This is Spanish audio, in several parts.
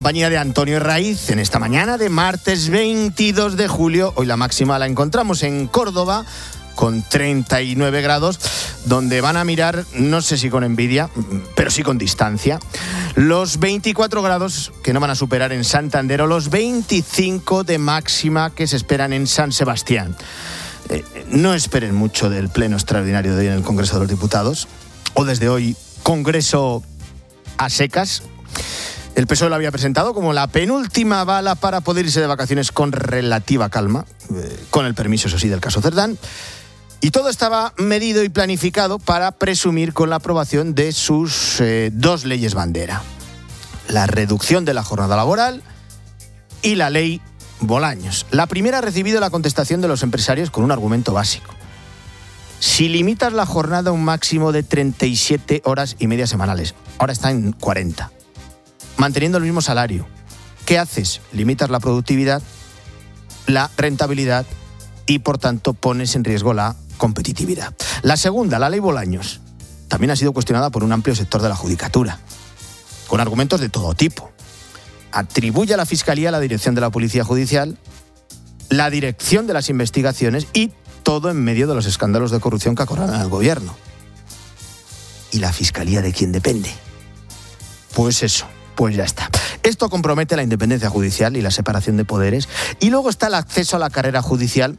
Compañía de Antonio Herraiz en esta mañana de martes 22 de julio. Hoy la máxima la encontramos en Córdoba con 39 grados, donde van a mirar, no sé si con envidia, pero sí con distancia, los 24 grados que no van a superar en Santander o los 25 de máxima que se esperan en San Sebastián. No esperen mucho del pleno extraordinario de hoy en el Congreso de los Diputados, o desde hoy Congreso a secas. El PSOE lo había presentado como la penúltima bala para poder irse de vacaciones con relativa calma, con el permiso, eso sí, del caso Cerdán. Y todo estaba medido y planificado para presumir con la aprobación de sus dos leyes bandera. La reducción de la jornada laboral y la ley Bolaños. La primera ha recibido la contestación de los empresarios con un argumento básico. Si limitas la jornada a un máximo de 37 horas y media semanales, ahora está en 40, manteniendo el mismo salario, ¿qué haces? Limitas la productividad, la rentabilidad y, por tanto, pones en riesgo la competitividad. La segunda, la ley Bolaños, también ha sido cuestionada por un amplio sector de la judicatura, con argumentos de todo tipo. Atribuye a la Fiscalía la dirección de la Policía Judicial, la dirección de las investigaciones y todo en medio de los escándalos de corrupción que acorralan al gobierno. ¿Y la Fiscalía de quién depende? Pues eso. Pues ya está. Esto compromete la independencia judicial y la separación de poderes. Y luego está el acceso a la carrera judicial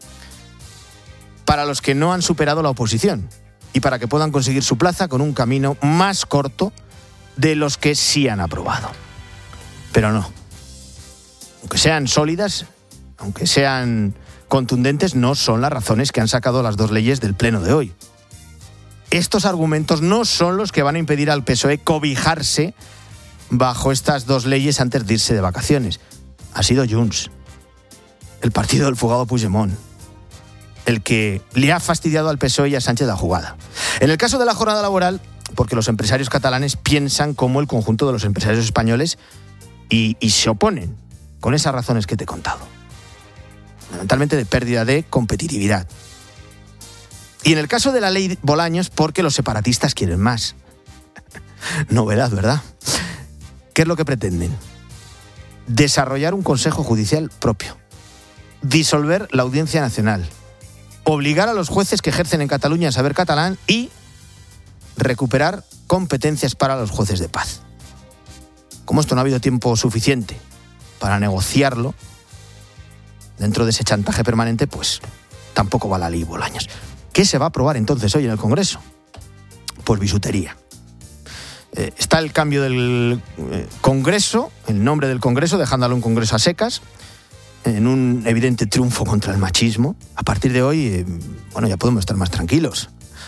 para los que no han superado la oposición y para que puedan conseguir su plaza con un camino más corto de los que sí han aprobado. Pero no. Aunque sean sólidas, aunque sean contundentes, no son las razones que han sacado las dos leyes del pleno de hoy. Estos argumentos no son los que van a impedir al PSOE cobijarse bajo estas dos leyes antes de irse de vacaciones. Ha sido Junts, el partido del fugado Puigdemont, el que le ha fastidiado al PSOE y a Sánchez la jugada. En el caso de la jornada laboral, porque los empresarios catalanes piensan como el conjunto de los empresarios españoles y se oponen con esas razones que te he contado. Fundamentalmente de pérdida de competitividad. Y en el caso de la ley Bolaños, porque los separatistas quieren más. Novedad, ¿verdad? ¿Qué es lo que pretenden? Desarrollar un consejo judicial propio, disolver la Audiencia Nacional, obligar a los jueces que ejercen en Cataluña a saber catalán y recuperar competencias para los jueces de paz. Como esto no ha habido tiempo suficiente para negociarlo, dentro de ese chantaje permanente, pues tampoco va la ley Bolaños. ¿Qué se va a aprobar entonces hoy en el Congreso? Pues bisutería. Está el cambio del Congreso, el nombre del Congreso, dejándolo un Congreso a secas, en un evidente triunfo contra el machismo. A partir de hoy, ya podemos estar más tranquilos.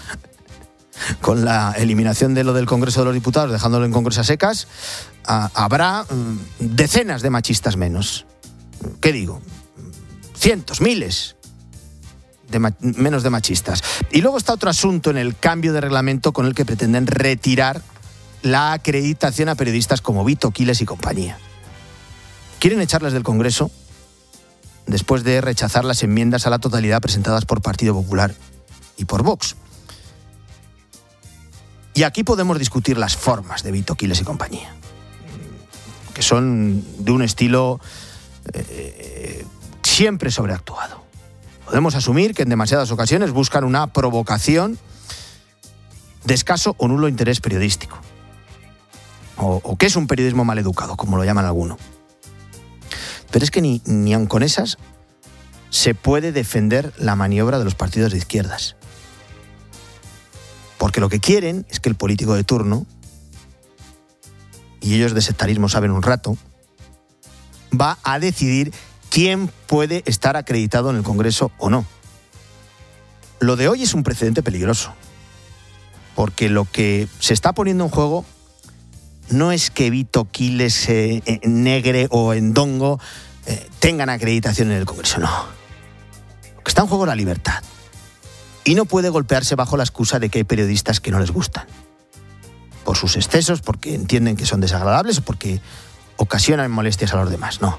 Con la eliminación de lo del Congreso de los Diputados, dejándolo en Congreso a secas, habrá decenas de machistas menos. ¿Qué digo? Cientos, miles menos de machistas. Y luego está otro asunto en el cambio de reglamento con el que pretenden retirar la acreditación a periodistas como Vito Quiles y compañía. Quieren echarles del Congreso después de rechazar las enmiendas a la totalidad presentadas por Partido Popular y por Vox. Y aquí podemos discutir las formas de Vito Quiles y compañía, que son de un estilo siempre sobreactuado. Podemos asumir que en demasiadas ocasiones buscan una provocación de escaso o nulo interés periodístico. O que es un periodismo maleducado, como lo llaman algunos. Pero es que ni aun con esas se puede defender la maniobra de los partidos de izquierdas. Porque lo que quieren es que el político de turno, y ellos de sectarismo saben un rato, va a decidir quién puede estar acreditado en el Congreso o no. Lo de hoy es un precedente peligroso, porque lo que se está poniendo en juego no es que Vito Quiles, Negre o Endongo tengan acreditación en el Congreso, no. Lo que está en juego es la libertad. Y no puede golpearse bajo la excusa de que hay periodistas que no les gustan. Por sus excesos, porque entienden que son desagradables o porque ocasionan molestias a los demás, no.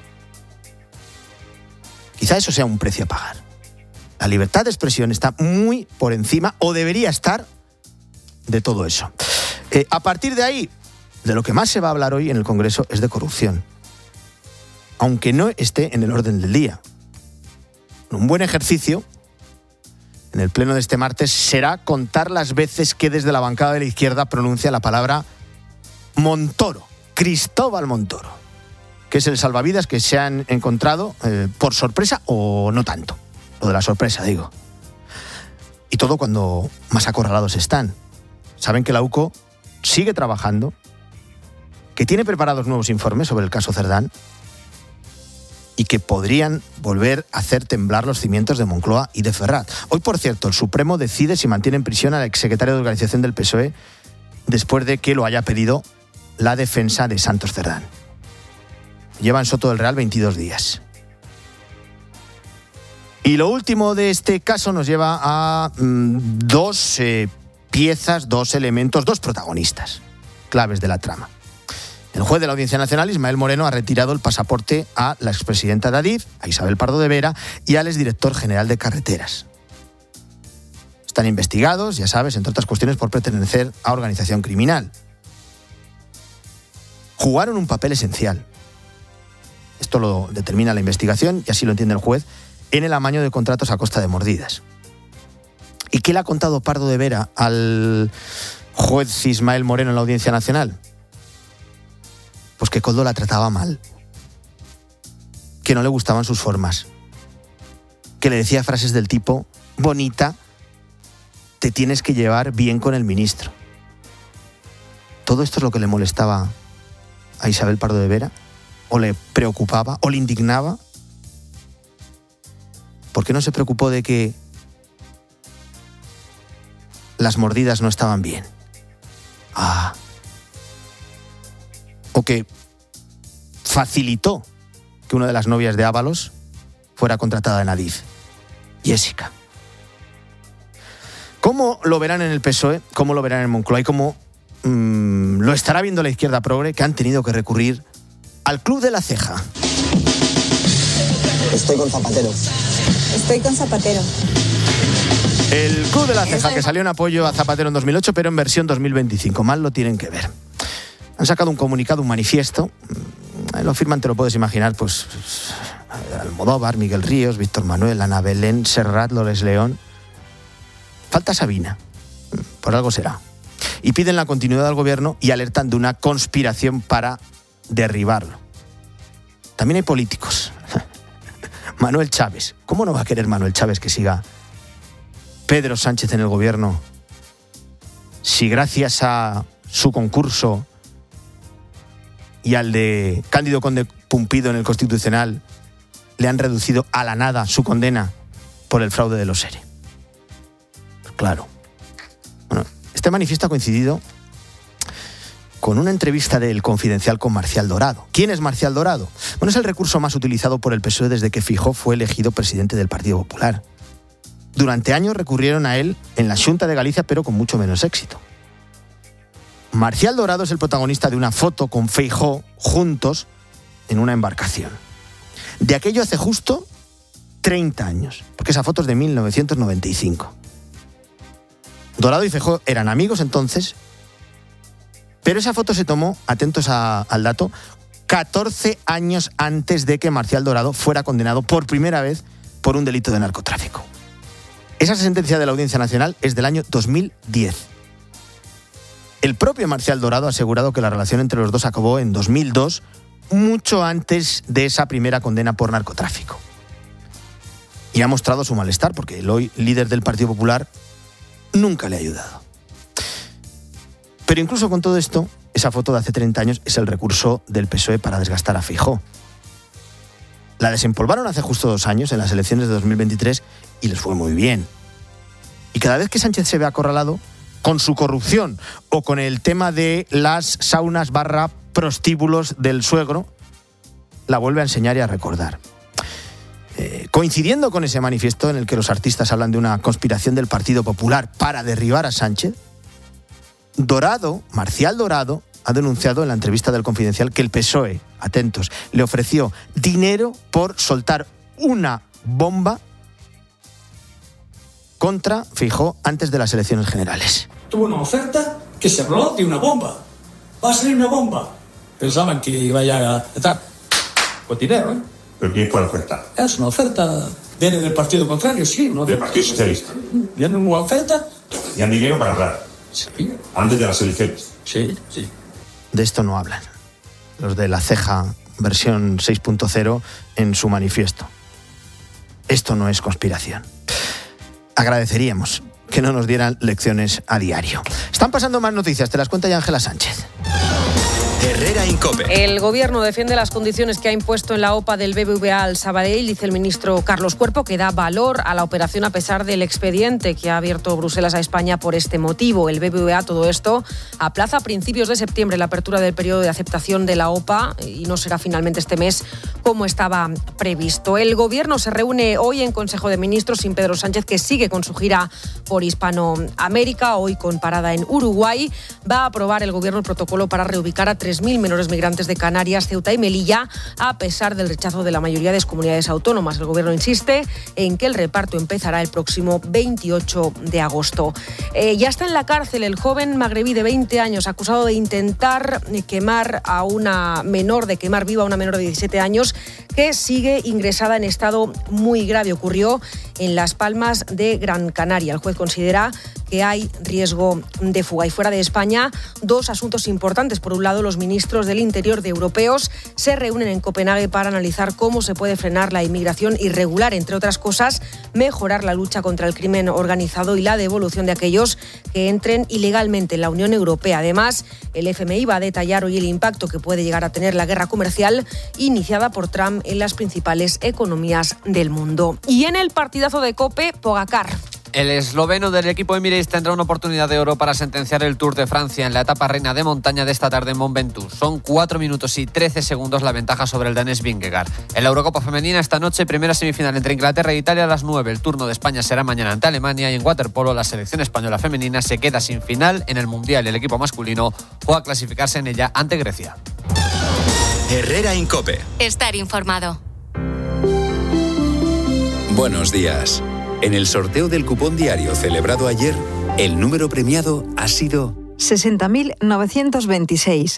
Quizá eso sea un precio a pagar. La libertad de expresión está muy por encima, o debería estar, de todo eso. A partir de ahí, de lo que más se va a hablar hoy en el Congreso es de corrupción. aunque no esté en el orden del día. Un buen ejercicio en el pleno de este martes será contar las veces que desde la bancada de la izquierda pronuncia la palabra Montoro, Cristóbal Montoro, que es el salvavidas que se han encontrado por sorpresa o no tanto. Lo de la sorpresa, digo. Y todo cuando más acorralados están. Saben que la UCO sigue trabajando, que tiene preparados nuevos informes sobre el caso Cerdán y que podrían volver a hacer temblar los cimientos de Moncloa y de Ferrat. Hoy, por cierto, el Supremo decide si mantiene en prisión al exsecretario de Organización del PSOE después de que lo haya pedido la defensa de Santos Cerdán. Lleva en Soto del Real 22 días. Y lo último de este caso nos lleva a dos piezas, dos elementos, dos protagonistas claves de la trama. El juez de la Audiencia Nacional, Ismael Moreno, ha retirado el pasaporte a la expresidenta de Adif, a Isabel Pardo de Vera, y al exdirector general de Carreteras. Están investigados, ya sabes, entre otras cuestiones, por pertenecer a organización criminal. Jugaron un papel esencial. Esto lo determina la investigación, y así lo entiende el juez, en el amaño de contratos a costa de mordidas. ¿Y qué le ha contado Pardo de Vera al juez Ismael Moreno en la Audiencia Nacional? Pues que Koldo la trataba mal, que no le gustaban sus formas, que le decía frases del tipo: bonita, te tienes que llevar bien con el ministro. ¿Todo esto es lo que le molestaba a Isabel Pardo de Vera? ¿O le preocupaba? ¿O le indignaba? ¿Por qué no se preocupó de que las mordidas no estaban bien? O que facilitó que una de las novias de Ábalos fuera contratada en Adif, Jessica. ¿Cómo lo verán en el PSOE? ¿Cómo lo verán en Moncloa? ¿Y cómo lo estará viendo la izquierda progre, que han tenido que recurrir al Club de la Ceja? Estoy con Zapatero. Estoy con Zapatero. El Club de la Ceja, que salió en apoyo a Zapatero en 2008, pero en versión 2025. Mal lo tienen que ver. Han sacado un comunicado, un manifiesto. Lo firman, te lo puedes imaginar, pues Almodóvar, Miguel Ríos, Víctor Manuel, Ana Belén, Serrat, Loles León. Falta Sabina. Por algo será. Y piden la continuidad del gobierno y alertan de una conspiración para derribarlo. También hay políticos. Manuel Chávez. ¿Cómo no va a querer Manuel Chávez que siga Pedro Sánchez en el gobierno si gracias a su concurso y al de Cándido Conde Pumpido en el Constitucional le han reducido a la nada su condena por el fraude de los ERE? Pues claro. Bueno, este manifiesto ha coincidido con una entrevista del Confidencial con Marcial Dorado. ¿Quién es Marcial Dorado? Bueno, es el recurso más utilizado por el PSOE desde que Feijóo fue elegido presidente del Partido Popular. Durante años recurrieron a él en la Xunta de Galicia, pero con mucho menos éxito. Marcial Dorado es el protagonista de una foto con Feijóo juntos en una embarcación. De aquello hace justo 30 años, porque esa foto es de 1995. Dorado y Feijóo eran amigos entonces, pero esa foto se tomó, atentos al dato, 14 años antes de que Marcial Dorado fuera condenado por primera vez por un delito de narcotráfico. Esa sentencia de la Audiencia Nacional es del año 2010. El propio Marcial Dorado ha asegurado que la relación entre los dos acabó en 2002, mucho antes de esa primera condena por narcotráfico. Y ha mostrado su malestar porque el hoy líder del Partido Popular nunca le ha ayudado. Pero incluso con todo esto, esa foto de hace 30 años es el recurso del PSOE para desgastar a Feijóo. La desempolvaron hace justo 2 años en las elecciones de 2023 y les fue muy bien. Y cada vez que Sánchez se ve acorralado con su corrupción o con el tema de las saunas / prostíbulos del suegro, la vuelve a enseñar y a recordar. Coincidiendo con ese manifiesto en el que los artistas hablan de una conspiración del Partido Popular para derribar a Sánchez, Marcial Dorado, ha denunciado en la entrevista del Confidencial que el PSOE, atentos, le ofreció dinero por soltar una bomba contra Feijóo antes de las elecciones generales. Tuvo una oferta que se habló de una bomba. Va a salir una bomba. Pensaban que iba a estar. Con dinero, ¿eh? ¿Pero quién fue la oferta? Es una oferta. Viene del partido contrario, sí. ¿No? ¿Del Partido Socialista? Viene una oferta. ¿Y han dinero para hablar? Sí. Antes de las elecciones. Sí. De esto no hablan los de La Ceja, versión 6.0, en su manifiesto. Esto no es conspiración. Agradeceríamos que no nos dieran lecciones a diario. Están pasando más noticias, te las cuenta ya Ángela Sánchez. Herrera Incope. El Gobierno defiende las condiciones que ha impuesto en la OPA del BBVA al Sabadell, dice el ministro Carlos Cuerpo, que da valor a la operación a pesar del expediente que ha abierto Bruselas a España por este motivo. El BBVA, todo esto, aplaza a principios de septiembre la apertura del periodo de aceptación de la OPA y no será finalmente este mes como estaba previsto. El Gobierno se reúne hoy en Consejo de Ministros sin Pedro Sánchez, que sigue con su gira por Hispanoamérica, hoy con parada en Uruguay. Va a aprobar el Gobierno el protocolo para reubicar a 3.000 menores migrantes de Canarias, Ceuta y Melilla, a pesar del rechazo de la mayoría de las comunidades autónomas. El Gobierno insiste en que el reparto empezará el próximo 28 de agosto. Ya está en la cárcel el joven magrebí de 20 años acusado de intentar quemar viva a una menor de 17 años que sigue ingresada en estado muy grave. Ocurrió en Las Palmas de Gran Canaria. El juez considera que hay riesgo de fuga. Y fuera de España, dos asuntos importantes. Por un lado, los ministros del Interior de europeos se reúnen en Copenhague para analizar cómo se puede frenar la inmigración irregular, entre otras cosas, mejorar la lucha contra el crimen organizado y la devolución de aquellos que entren ilegalmente en la Unión Europea. Además, el FMI va a detallar hoy el impacto que puede llegar a tener la guerra comercial iniciada por Trump en las principales economías del mundo. Y en el partidazo de COPE, Pogačar. El esloveno del equipo Emirates tendrá una oportunidad de oro para sentenciar el Tour de Francia en la etapa reina de montaña de esta tarde en Mont Ventoux. Son 4 minutos y 13 segundos la ventaja sobre el danés Vingegaard. En la Eurocopa femenina esta noche, primera semifinal entre Inglaterra e Italia a las 9. El turno de España será mañana ante Alemania y en waterpolo la selección española femenina se queda sin final en el Mundial. El equipo masculino juega a clasificarse en ella ante Grecia. Herrera Incope. Estar informado. Buenos días. En el sorteo del cupón diario celebrado ayer, el número premiado ha sido 60.926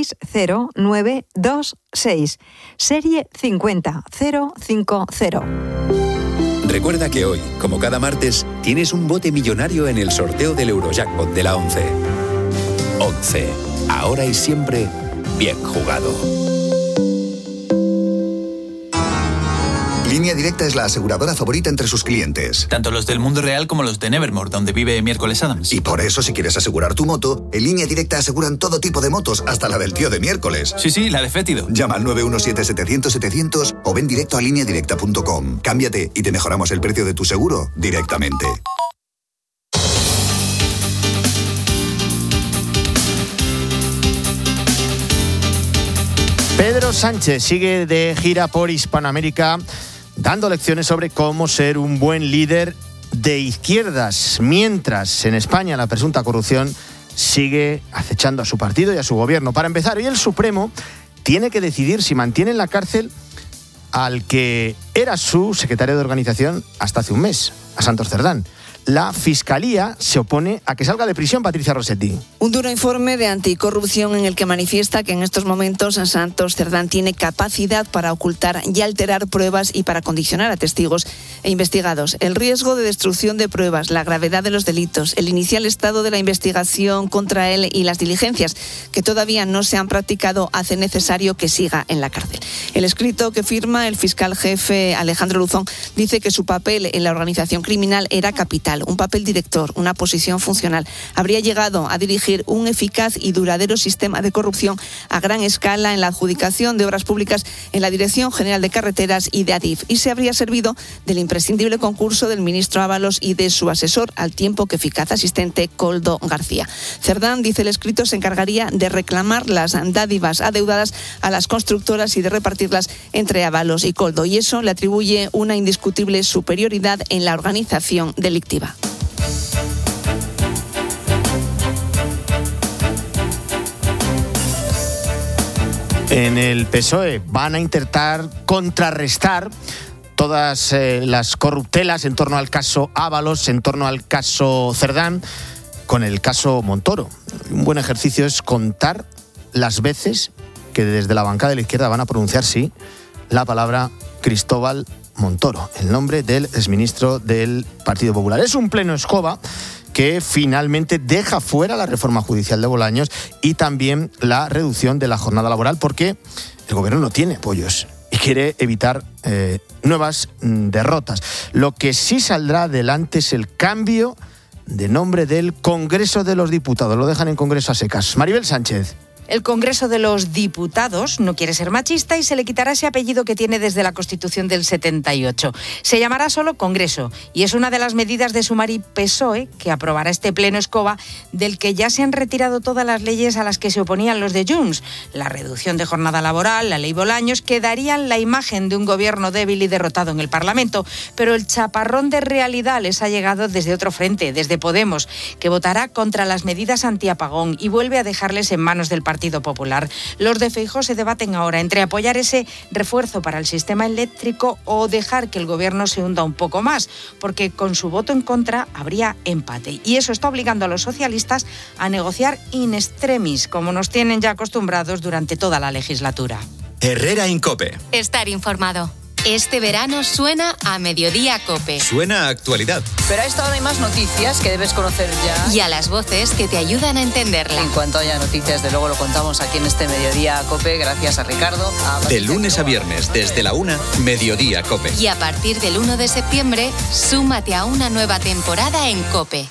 60926, serie 50050. Recuerda que hoy, como cada martes, tienes un bote millonario en el sorteo del Eurojackpot de la 11. 11. Ahora y siempre, bien jugado. Línea Directa es la aseguradora favorita entre sus clientes. Tanto los del mundo real como los de Nevermore, donde vive Miércoles Adams. Y por eso, si quieres asegurar tu moto, en Línea Directa aseguran todo tipo de motos, hasta la del tío de Miércoles. Sí, la de Fétido. Llama al 917-700-700 o ven directo a lineadirecta.com. Cámbiate y te mejoramos el precio de tu seguro directamente. Pedro Sánchez sigue de gira por Hispanoamérica dando lecciones sobre cómo ser un buen líder de izquierdas, mientras en España la presunta corrupción sigue acechando a su partido y a su gobierno. Para empezar, hoy el Supremo tiene que decidir si mantiene en la cárcel al que era su secretario de organización hasta hace un mes, a Santos Cerdán. La Fiscalía se opone a que salga de prisión Patricia Rossetti. Un duro informe de anticorrupción en el que manifiesta que en estos momentos Santos Cerdán tiene capacidad para ocultar y alterar pruebas y para condicionar a testigos e investigados. El riesgo de destrucción de pruebas, la gravedad de los delitos, el inicial estado de la investigación contra él y las diligencias que todavía no se han practicado hace necesario que siga en la cárcel. El escrito que firma el fiscal jefe Alejandro Luzón dice que su papel en la organización criminal era capital. Un papel director, una posición funcional. Habría llegado a dirigir un eficaz y duradero sistema de corrupción a gran escala en la adjudicación de obras públicas en la Dirección General de Carreteras y de Adif, y se habría servido del imprescindible concurso del ministro Ábalos y de su asesor al tiempo que eficaz asistente Koldo García. Cerdán, dice el escrito, se encargaría de reclamar las dádivas adeudadas a las constructoras y de repartirlas entre Ábalos y Koldo, y eso le atribuye una indiscutible superioridad en la organización delictiva. En el PSOE van a intentar contrarrestar todas las corruptelas en torno al caso Ábalos, en torno al caso Cerdán, con el caso Montoro. Un buen ejercicio es contar las veces que desde la bancada de la izquierda van a pronunciar sí la palabra Cristóbal Montoro, el nombre del exministro del Partido Popular. Es un pleno escoba que finalmente deja fuera la reforma judicial de Bolaños y también la reducción de la jornada laboral, porque el gobierno no tiene apoyos y quiere evitar nuevas derrotas. Lo que sí saldrá adelante es el cambio de nombre del Congreso de los Diputados. Lo dejan en Congreso a secas. Maribel Sánchez. El Congreso de los Diputados no quiere ser machista y se le quitará ese apellido que tiene desde la Constitución del 78. Se llamará solo Congreso y es una de las medidas de Sumar y PSOE que aprobará este pleno escoba, del que ya se han retirado todas las leyes a las que se oponían los de Junts. La reducción de jornada laboral, la ley Bolaños, que darían la imagen de un gobierno débil y derrotado en el Parlamento. Pero el chaparrón de realidad les ha llegado desde otro frente, desde Podemos, que votará contra las medidas antiapagón y vuelve a dejarles en manos del Partido Popular. Los de Feijóo se debaten ahora entre apoyar ese refuerzo para el sistema eléctrico o dejar que el gobierno se hunda un poco más, porque con su voto en contra habría empate. Y eso está obligando a los socialistas a negociar in extremis, como nos tienen ya acostumbrados durante toda la legislatura. Herrera en COPE. Estar informado. Este verano suena a Mediodía COPE. Suena a actualidad. Pero a esta hora hay más noticias que debes conocer ya. Y a las voces que te ayudan a entenderla. En cuanto haya noticias, de luego lo contamos aquí en este Mediodía COPE, gracias a Ricardo. De lunes a viernes, desde la 1, Mediodía COPE. Y a partir del 1 de septiembre, súmate a una nueva temporada en COPE.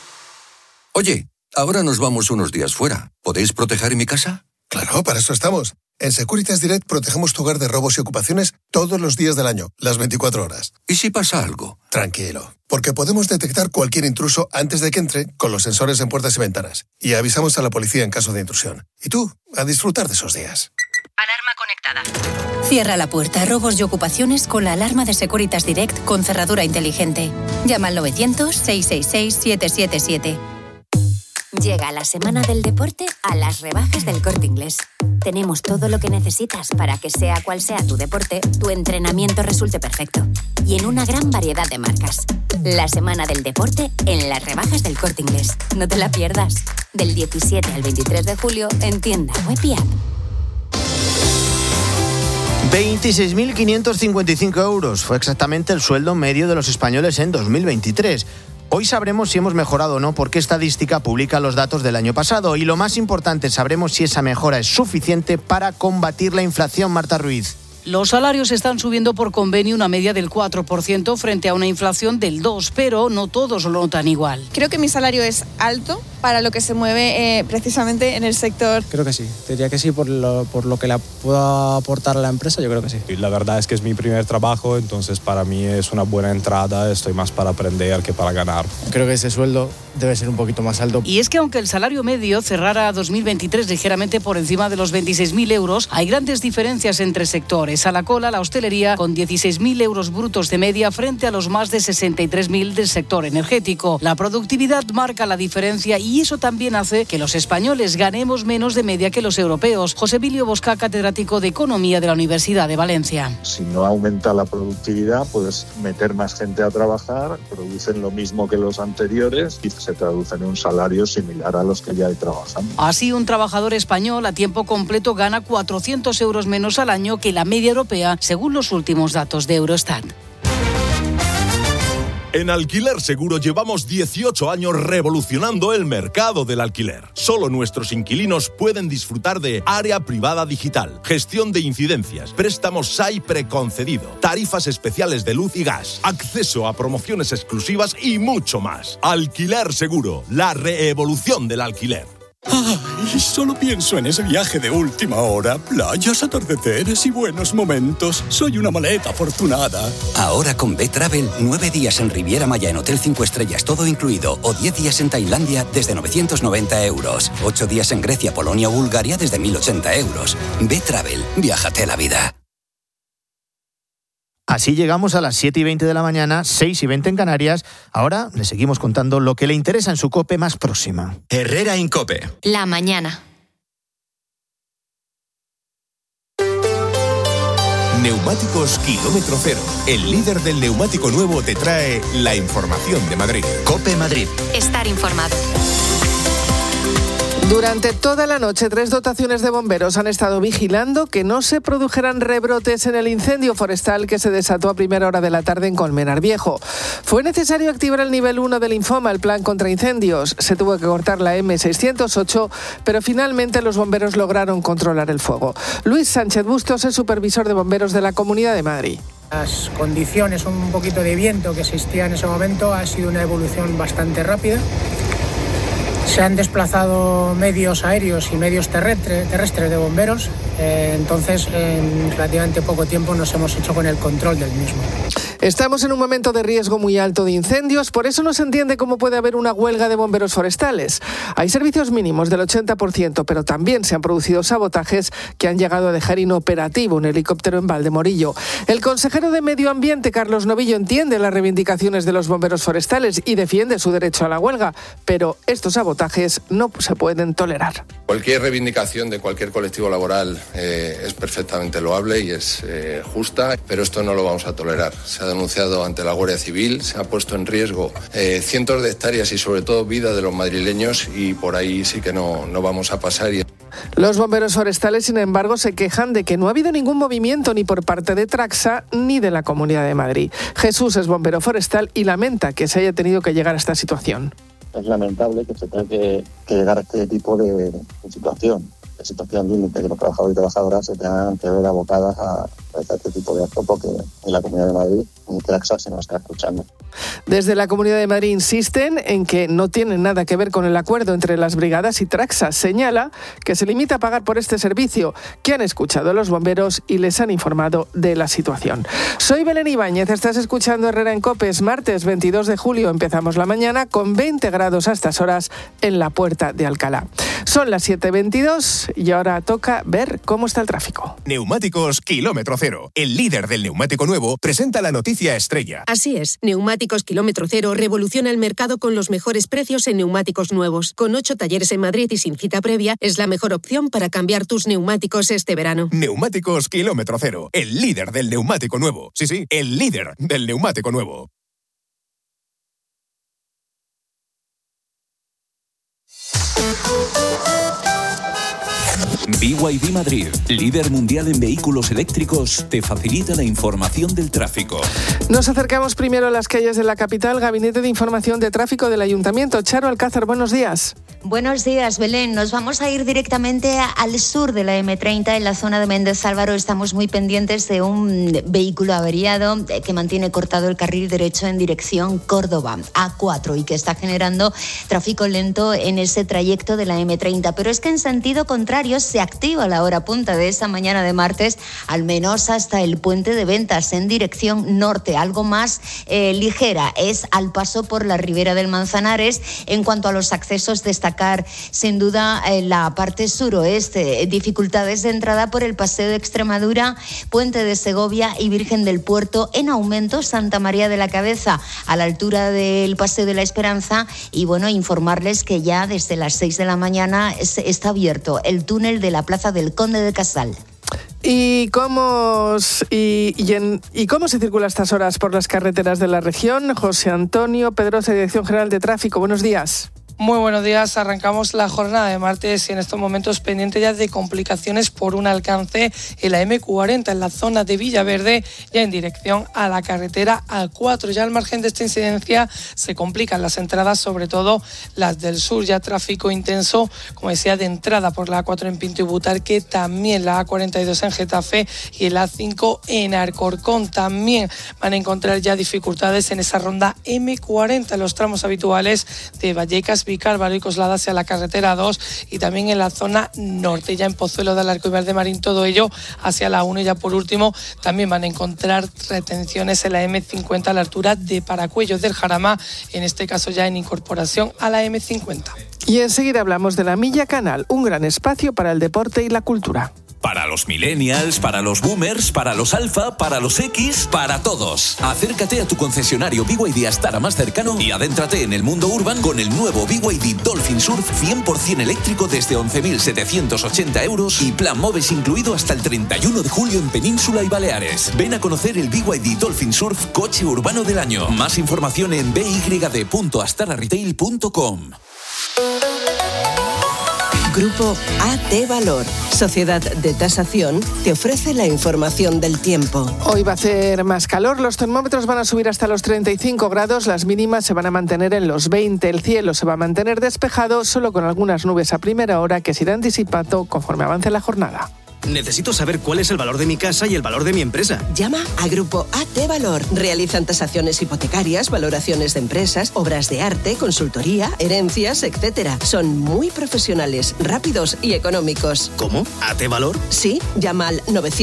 Oye, ahora nos vamos unos días fuera. ¿Podéis proteger mi casa? Claro, para eso estamos. En Securitas Direct protegemos tu hogar de robos y ocupaciones todos los días del año, las 24 horas. ¿Y si pasa algo? Tranquilo, porque podemos detectar cualquier intruso antes de que entre con los sensores en puertas y ventanas. Y avisamos a la policía en caso de intrusión. Y tú, a disfrutar de esos días. Alarma conectada. Cierra la puerta a robos y ocupaciones con la alarma de Securitas Direct con cerradura inteligente. Llama al 900-666-777. Llega la semana del deporte a las rebajas del Corte Inglés. Tenemos todo lo que necesitas para que sea cual sea tu deporte, tu entrenamiento resulte perfecto. Y en una gran variedad de marcas. La semana del deporte en las rebajas del Corte Inglés. No te la pierdas. Del 17 al 23 de julio en tienda web y app. 26.555 euros fue exactamente el sueldo medio de los españoles en 2023. Hoy sabremos si hemos mejorado o no, porque Estadística publica los datos del año pasado. Y lo más importante, sabremos si esa mejora es suficiente para combatir la inflación. Marta Ruiz. Los salarios están subiendo por convenio una media del 4% frente a una inflación del 2%, pero no todos lo notan igual. Creo que mi salario es alto para lo que se mueve precisamente en el sector. Creo que sí, te diría que sí, por lo que le puedo aportar a la empresa, yo creo que sí. Y la verdad es que es mi primer trabajo, entonces para mí es una buena entrada, estoy más para aprender que para ganar. Creo que ese sueldo debe ser un poquito más alto. Y es que aunque el salario medio cerrara 2023 ligeramente por encima de los 26.000 euros, hay grandes diferencias entre sectores. A la cola, la hostelería, con 16.000 euros brutos de media frente a los más de 63.000 del sector energético. La productividad marca la diferencia y eso también hace que los españoles ganemos menos de media que los europeos. José Emilio Bosca, catedrático de Economía de la Universidad de Valencia. Si no aumenta la productividad, puedes meter más gente a trabajar, producen lo mismo que los anteriores y se traduce en un salario similar a los que ya hay trabajando. Así, un trabajador español a tiempo completo gana 400 euros menos al año que la media europea, según los últimos datos de Eurostat. En Alquiler Seguro llevamos 18 años revolucionando el mercado del alquiler. Solo nuestros inquilinos pueden disfrutar de área privada digital, gestión de incidencias, préstamos SAI preconcedido, tarifas especiales de luz y gas, acceso a promociones exclusivas y mucho más. Alquiler Seguro, la reevolución del alquiler. Ay, solo pienso en ese viaje de última hora, playas, atardeceres y buenos momentos. Soy una maleta afortunada. Ahora con B-Travel, 9 días en Riviera Maya en Hotel 5 Estrellas, todo incluido, o 10 días en Tailandia desde 990 euros. 8 días en Grecia, Polonia o Bulgaria desde 1080 euros. B-Travel, viájate la vida. Así llegamos a las 7:20 de la mañana, 6:20 en Canarias. Ahora le seguimos contando lo que le interesa en su COPE más próxima. Herrera en COPE. La mañana. Neumáticos Kilómetro Cero. El líder del neumático nuevo te trae la información de Madrid. COPE Madrid. Estar informado. Durante toda la noche, 3 dotaciones de bomberos han estado vigilando que no se produjeran rebrotes en el incendio forestal que se desató a primera hora de la tarde en Colmenar Viejo. Fue necesario activar el nivel 1 del Infoma, el plan contra incendios. Se tuvo que cortar la M608, pero finalmente los bomberos lograron controlar el fuego. Luis Sánchez Bustos es supervisor de bomberos de la Comunidad de Madrid. Las condiciones, un poquito de viento que existía en ese momento, ha sido una evolución bastante rápida. Se han desplazado medios aéreos y medios terrestres de bomberos, entonces en relativamente poco tiempo nos hemos hecho con el control del mismo. Estamos en un momento de riesgo muy alto de incendios, por eso no se entiende cómo puede haber una huelga de bomberos forestales. Hay servicios mínimos del 80%, pero también se han producido sabotajes que han llegado a dejar inoperativo un helicóptero en Valdemorillo. El consejero de Medio Ambiente, Carlos Novillo, entiende las reivindicaciones de los bomberos forestales y defiende su derecho a la huelga, pero estos sabotajes no se pueden tolerar. Cualquier reivindicación de cualquier colectivo laboral es perfectamente loable y es justa, pero esto no lo vamos a tolerar. Se ha denunciado ante la Guardia Civil, se ha puesto en riesgo cientos de hectáreas y sobre todo vida de los madrileños y por ahí sí que no vamos a pasar. Los bomberos forestales, sin embargo, se quejan de que no ha habido ningún movimiento ni por parte de Traxa ni de la Comunidad de Madrid. Jesús es bombero forestal y lamenta que se haya tenido que llegar a esta situación. Es lamentable que se tenga que llegar a este tipo de situación límite, que los trabajadores y trabajadoras se tengan que ver abocadas a este tipo de actos, porque en la Comunidad de Madrid ni Traxa se nos está escuchando. Desde la Comunidad de Madrid insisten en que no tienen nada que ver con el acuerdo entre las brigadas y Traxa. Señala que se limita a pagar por este servicio, que han escuchado a los bomberos y les han informado de la situación. Soy Belén Ibáñez, estás escuchando Herrera en COPE. Es martes 22 de julio, empezamos la mañana con 20 grados a estas horas en la Puerta de Alcalá. Son las 7:22 y ahora toca ver cómo está el tráfico. Neumáticos Kilómetro Cero, el líder del neumático nuevo, presenta la noticia estrella. Así es, Neumáticos Kilómetro Cero revoluciona el mercado con los mejores precios en neumáticos nuevos. Con 8 talleres en Madrid y sin cita previa, es la mejor opción para cambiar tus neumáticos este verano. Neumáticos Kilómetro Cero, el líder del neumático nuevo. Sí, el líder del neumático nuevo. BYD Madrid, líder mundial en vehículos eléctricos, te facilita la información del tráfico. Nos acercamos primero a las calles de la capital. Gabinete de Información de Tráfico del Ayuntamiento. Charo Alcázar, buenos días. Buenos días, Belén. Nos vamos a ir directamente al sur de la M30, en la zona de Méndez Álvaro. Estamos muy pendientes de un vehículo averiado que mantiene cortado el carril derecho en dirección Córdoba, A4, y que está generando tráfico lento en ese trayecto de la M30. Pero es que en sentido contrario se activa la hora punta de esta mañana de martes, al menos hasta el puente de Ventas en dirección norte. Algo más ligera es al paso por la Ribera del Manzanares. En cuanto a los accesos, destacar sin duda la parte suroeste. Dificultades de entrada por el Paseo de Extremadura, Puente de Segovia y Virgen del Puerto. En aumento Santa María de la Cabeza, a la altura del Paseo de la Esperanza. Y bueno, informarles que ya desde las 6 de la mañana está abierto el túnel de la Plaza del Conde de Casal. ¿Y cómo se circula a estas horas por las carreteras de la región? José Antonio Pedrosa, Dirección General de Tráfico. Buenos días. Muy buenos días, arrancamos la jornada de martes y en estos momentos pendiente ya de complicaciones por un alcance en la M40 en la zona de Villaverde, ya en dirección a la carretera A4. Ya al margen de esta incidencia se complican las entradas, sobre todo las del sur, ya tráfico intenso, como decía, de entrada por la A4 en Pinto y Butarque, también la A42 en Getafe y el A5 en Alcorcón. También van a encontrar ya dificultades en esa ronda M40 en los tramos habituales de Vallecas, Vicálvaro y Coslada hacia la carretera 2 y también en la zona norte, ya en Pozuelo del Arco y Valdemarín, todo ello hacia la 1. Y ya por último también van a encontrar retenciones en la M50 a la altura de Paracuellos del Jarama, en este caso ya en incorporación a la M50. Y enseguida hablamos de la Milla Canal, un gran espacio para el deporte y la cultura. Para los millennials, para los boomers, para los alfa, para los X, para todos. Acércate a tu concesionario BYD Astara más cercano y adéntrate en el mundo urban con el nuevo BYD Dolphin Surf 100% eléctrico desde 11.780 euros y plan MOVES incluido hasta el 31 de julio en Península y Baleares. Ven a conocer el BYD Dolphin Surf Coche Urbano del Año. Más información en byd.astararetail.com. Grupo AT Valor, sociedad de tasación, te ofrece la información del tiempo. Hoy va a hacer más calor, los termómetros van a subir hasta los 35 grados, las mínimas se van a mantener en los 20, el cielo se va a mantener despejado, solo con algunas nubes a primera hora que se irán disipando conforme avance la jornada. Necesito saber cuál es el valor de mi casa y el valor de mi empresa. Llama a Grupo AT Valor. Realizan tasaciones hipotecarias, valoraciones de empresas, obras de arte, consultoría, herencias, etc. Son muy profesionales, rápidos y económicos. ¿Cómo? ¿AT Valor? Sí, llama al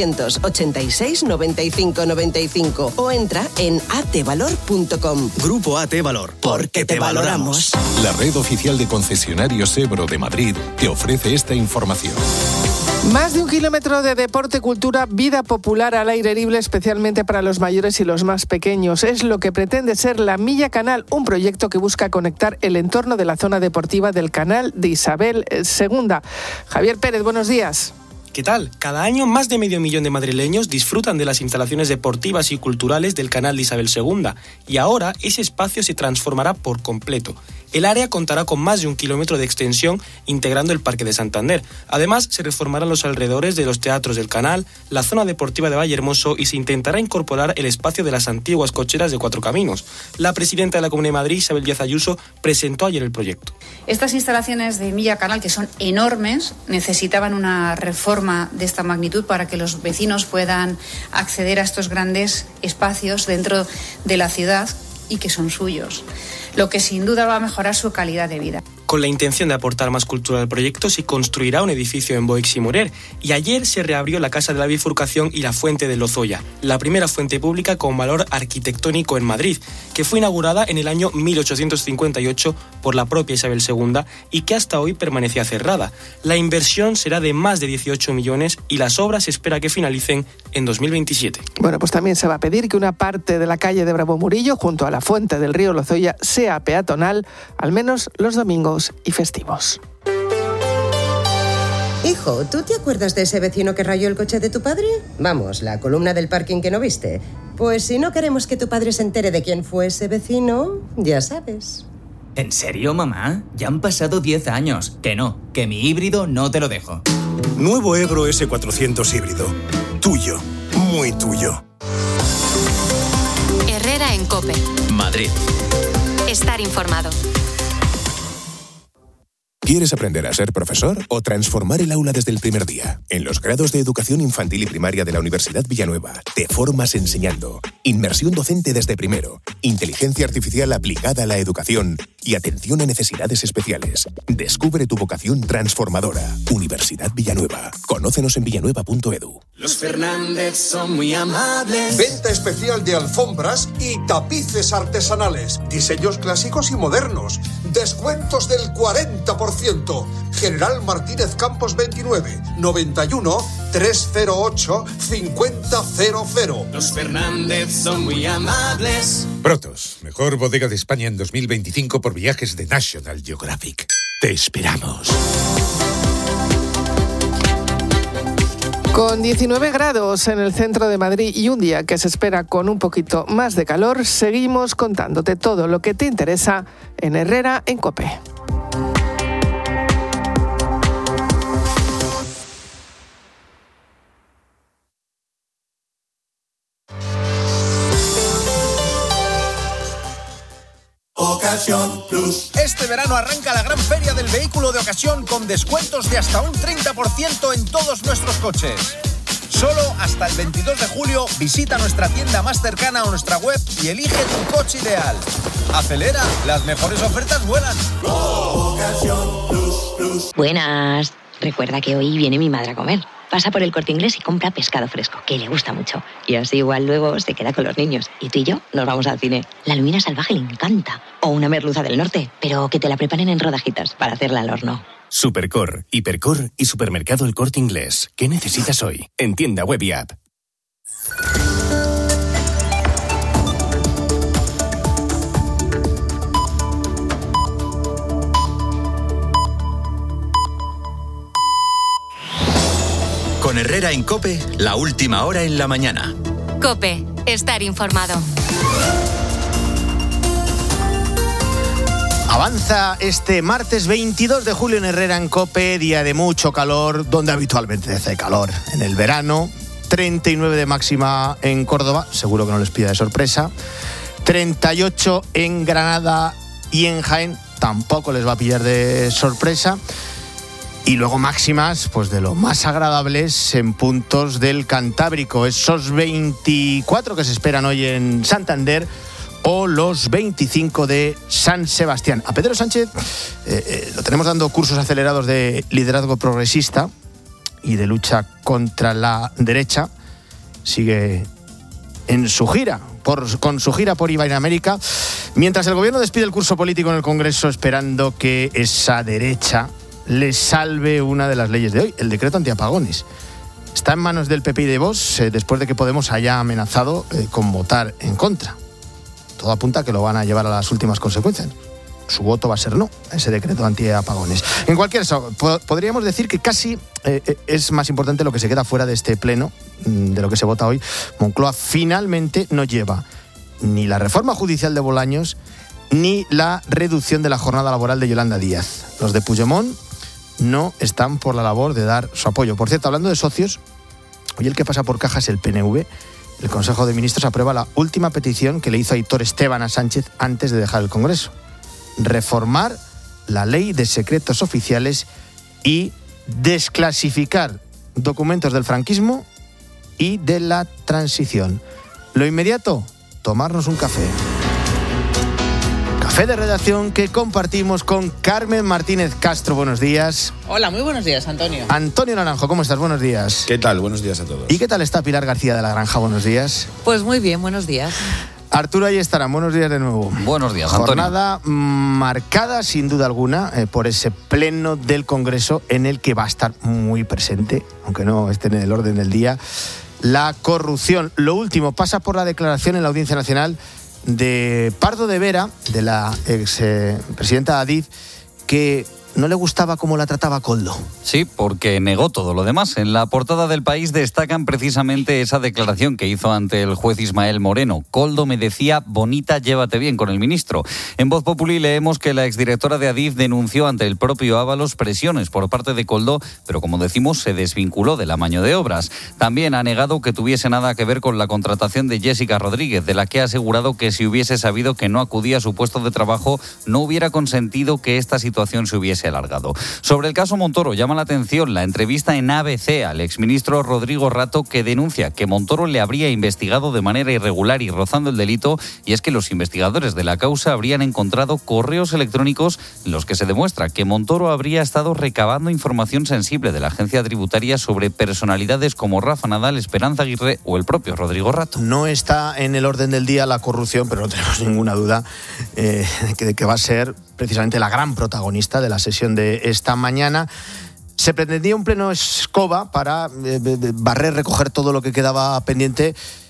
986 95 95 o entra en atvalor.com. Grupo AT Valor. Porque te valoramos. La red oficial de concesionarios Ebro de Madrid te ofrece esta información. Más de 1 kilómetro de deporte, cultura, vida popular al aire libre, especialmente para los mayores y los más pequeños. Es lo que pretende ser la Milla Canal, un proyecto que busca conectar el entorno de la zona deportiva del canal de Isabel II. Javier Pérez, buenos días. ¿Qué tal? Cada año más de 500.000 de madrileños disfrutan de las instalaciones deportivas y culturales del canal de Isabel II y ahora ese espacio se transformará por completo. El área contará con más de 1 kilómetro de extensión integrando el Parque de Santander. Además, se reformarán los alrededores de los teatros del canal, la zona deportiva de Vallehermoso y se intentará incorporar el espacio de las antiguas cocheras de Cuatro Caminos. La presidenta de la Comunidad de Madrid, Isabel Díaz Ayuso, presentó ayer el proyecto. Estas instalaciones de Milla Canal, que son enormes, necesitaban una reforma de esta magnitud para que los vecinos puedan acceder a estos grandes espacios dentro de la ciudad y que son suyos, lo que sin duda va a mejorar su calidad de vida. Con la intención de aportar más cultura al proyecto, se construirá un edificio en Boix y Murer y ayer se reabrió la Casa de la Bifurcación y la Fuente de Lozoya, la primera fuente pública con valor arquitectónico en Madrid, que fue inaugurada en el año 1858 por la propia Isabel II y que hasta hoy permanecía cerrada. La inversión será de más de 18 millones y las obras se espera que finalicen en 2027. Bueno, pues también se va a pedir que una parte de la calle de Bravo Murillo, junto a la fuente del río Lozoya, sea peatonal, al menos los domingos y festivos. Hijo, ¿tú te acuerdas de ese vecino que rayó el coche de tu padre? Vamos, la columna del parking que no viste. Pues si no queremos que tu padre se entere de quién fue ese vecino, ya sabes. ¿En serio, mamá? Ya han pasado 10 años. Que mi híbrido no te lo dejo. Nuevo Ebro S400 híbrido. Tuyo, muy tuyo. Herrera en COPE. Madrid. Estar informado. ¿Quieres aprender a ser profesor o transformar el aula desde el primer día? En los grados de educación infantil y primaria de la Universidad Villanueva, te formas enseñando. Inmersión docente desde primero, inteligencia artificial aplicada a la educación y atención a necesidades especiales. Descubre tu vocación transformadora. Universidad Villanueva. Conócenos en villanueva.edu. Los Fernández son muy amables. Venta especial de alfombras y tapices artesanales. Diseños clásicos y modernos. Descuentos del 40%. General Martínez Campos 29 91 308 5000. Los Fernández son muy amables. Protos, mejor bodega de España en 2025 por viajes de National Geographic. Te esperamos. Con 19 grados en el centro de Madrid y un día que se espera con un poquito más de calor, seguimos contándote todo lo que te interesa en Herrera en COPE. Ocasión Plus. Este verano arranca la gran feria del vehículo de ocasión con descuentos de hasta un 30% en todos nuestros coches. Solo hasta el 22 de julio visita nuestra tienda más cercana o nuestra web y elige tu coche ideal. Acelera, las mejores ofertas vuelan. Ocasión Plus. Buenas. Recuerda que hoy viene mi madre a comer. Pasa por el Corte Inglés y compra pescado fresco, que le gusta mucho. Y así igual luego se queda con los niños. Y tú y yo nos vamos al cine. La lubina salvaje le encanta. O una merluza del norte, pero que te la preparen en rodajitas para hacerla al horno. Supercor, Hipercor y Supermercado El Corte Inglés. ¿Qué necesitas hoy? En tienda web y app. Con Herrera en COPE, la última hora en la mañana. COPE, estar informado. Avanza este martes 22 de julio en Herrera en COPE, día de mucho calor, donde habitualmente hace calor en el verano. 39 de máxima en Córdoba, seguro que no les pilla de sorpresa. 38 en Granada y en Jaén, tampoco les va a pillar de sorpresa. Y luego máximas, pues de lo más agradables en puntos del Cantábrico. Esos 24 que se esperan hoy en Santander o los 25 de San Sebastián. A Pedro Sánchez lo tenemos dando cursos acelerados de liderazgo progresista y de lucha contra la derecha. Sigue en su gira, con su gira por Iberoamérica, mientras el gobierno despide el curso político en el Congreso esperando que esa derecha le salve una de las leyes de hoy, el decreto antiapagones. Está en manos del PP y de Vox después de que Podemos haya amenazado con votar en contra. Todo apunta a que lo van a llevar a las últimas consecuencias. Su voto va a ser no a ese decreto antiapagones. En cualquier caso, podríamos decir que casi es más importante lo que se queda fuera de este pleno, de lo que se vota hoy. Moncloa finalmente no lleva ni la reforma judicial de Bolaños ni la reducción de la jornada laboral de Yolanda Díaz. Los de Puigdemont no están por la labor de dar su apoyo. Por cierto, hablando de socios, hoy el que pasa por caja es el PNV. El Consejo de Ministros aprueba la última petición que le hizo Aitor Esteban a Sánchez antes de dejar el Congreso: reformar la ley de secretos oficiales y desclasificar documentos del franquismo y de la transición. Lo inmediato, tomarnos un café. Café de redacción que compartimos con Carmen Martínez Castro. Buenos días. Hola, muy buenos días, Antonio. Antonio Naranjo, ¿cómo estás? Buenos días. ¿Qué tal? Buenos días a todos. ¿Y qué tal está Pilar García de la Granja? Buenos días. Pues muy bien, buenos días. Arturo Ayestarán, buenos días de nuevo. Buenos días, Antonio. Jornada marcada, sin duda alguna, por ese pleno del Congreso en el que va a estar muy presente, aunque no esté en el orden del día, la corrupción. Lo último pasa por la declaración en la Audiencia Nacional de Pardo de Vera, de la expresidenta Adif, que no le gustaba cómo la trataba Koldo. Sí, porque negó todo lo demás. En la portada del País destacan precisamente esa declaración que hizo ante el juez Ismael Moreno. Koldo me decía, bonita, llévate bien con el ministro. En Voz Populi leemos que la exdirectora de Adif denunció ante el propio Ábalos presiones por parte de Koldo, pero como decimos, se desvinculó del amaño de obras. También ha negado que tuviese nada que ver con la contratación de Jessica Rodríguez, de la que ha asegurado que si hubiese sabido que no acudía a su puesto de trabajo, no hubiera consentido que esta situación se hubiese alargado. Sobre el caso Montoro, llama la atención la entrevista en ABC al exministro Rodrigo Rato, que denuncia que Montoro le habría investigado de manera irregular y rozando el delito, y es que los investigadores de la causa habrían encontrado correos electrónicos en los que se demuestra que Montoro habría estado recabando información sensible de la agencia tributaria sobre personalidades como Rafa Nadal, Esperanza Aguirre o el propio Rodrigo Rato. No está en el orden del día la corrupción, pero no tenemos ninguna duda de que va a ser precisamente la gran protagonista de la sesión de esta mañana. Se pretendía un pleno escoba para barrer, recoger todo lo que quedaba pendiente.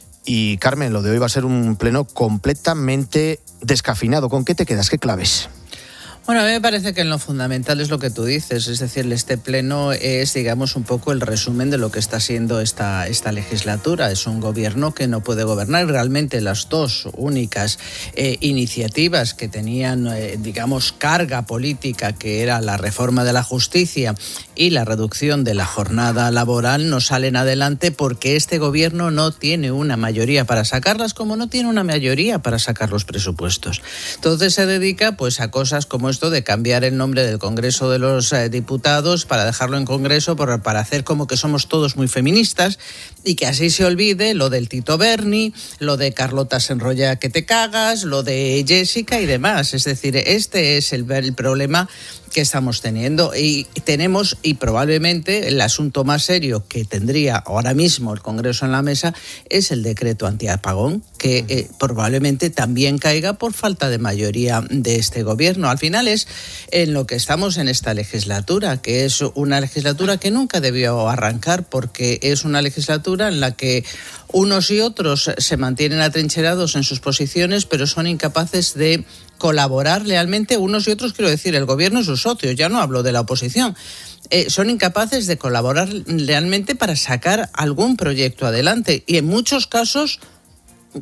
Y Carmen, lo de hoy va a ser un pleno completamente descafeinado. ¿Con qué te quedas? ¿Qué claves? Bueno, a mí me parece que en lo fundamental es lo que tú dices, es decir, este pleno es, digamos, un poco el resumen de lo que está siendo esta legislatura. Es un gobierno que no puede gobernar. Realmente las dos únicas iniciativas que tenían, digamos, carga política, que era la reforma de la justicia y la reducción de la jornada laboral, no salen adelante porque este gobierno no tiene una mayoría para sacarlas, como no tiene una mayoría para sacar los presupuestos. Entonces se dedica pues a cosas como esto de cambiar el nombre del Congreso de los Diputados para dejarlo en Congreso, para hacer como que somos todos muy feministas y que así se olvide lo del Tito Berni, lo de Carlota se enrolla que te cagas, lo de Jessica y demás. Es decir, este es el problema que estamos teniendo y probablemente el asunto más serio que tendría ahora mismo el Congreso en la mesa es el decreto antiapagón, que probablemente también caiga por falta de mayoría de este gobierno. Al final es en lo que estamos en esta legislatura, que es una legislatura que nunca debió arrancar, porque es una legislatura en la que unos y otros se mantienen atrincherados en sus posiciones, pero son incapaces de colaborar lealmente. Unos y otros, quiero decir, el gobierno y sus socios, ya no hablo de la oposición. Son incapaces de colaborar lealmente para sacar algún proyecto adelante y en muchos casos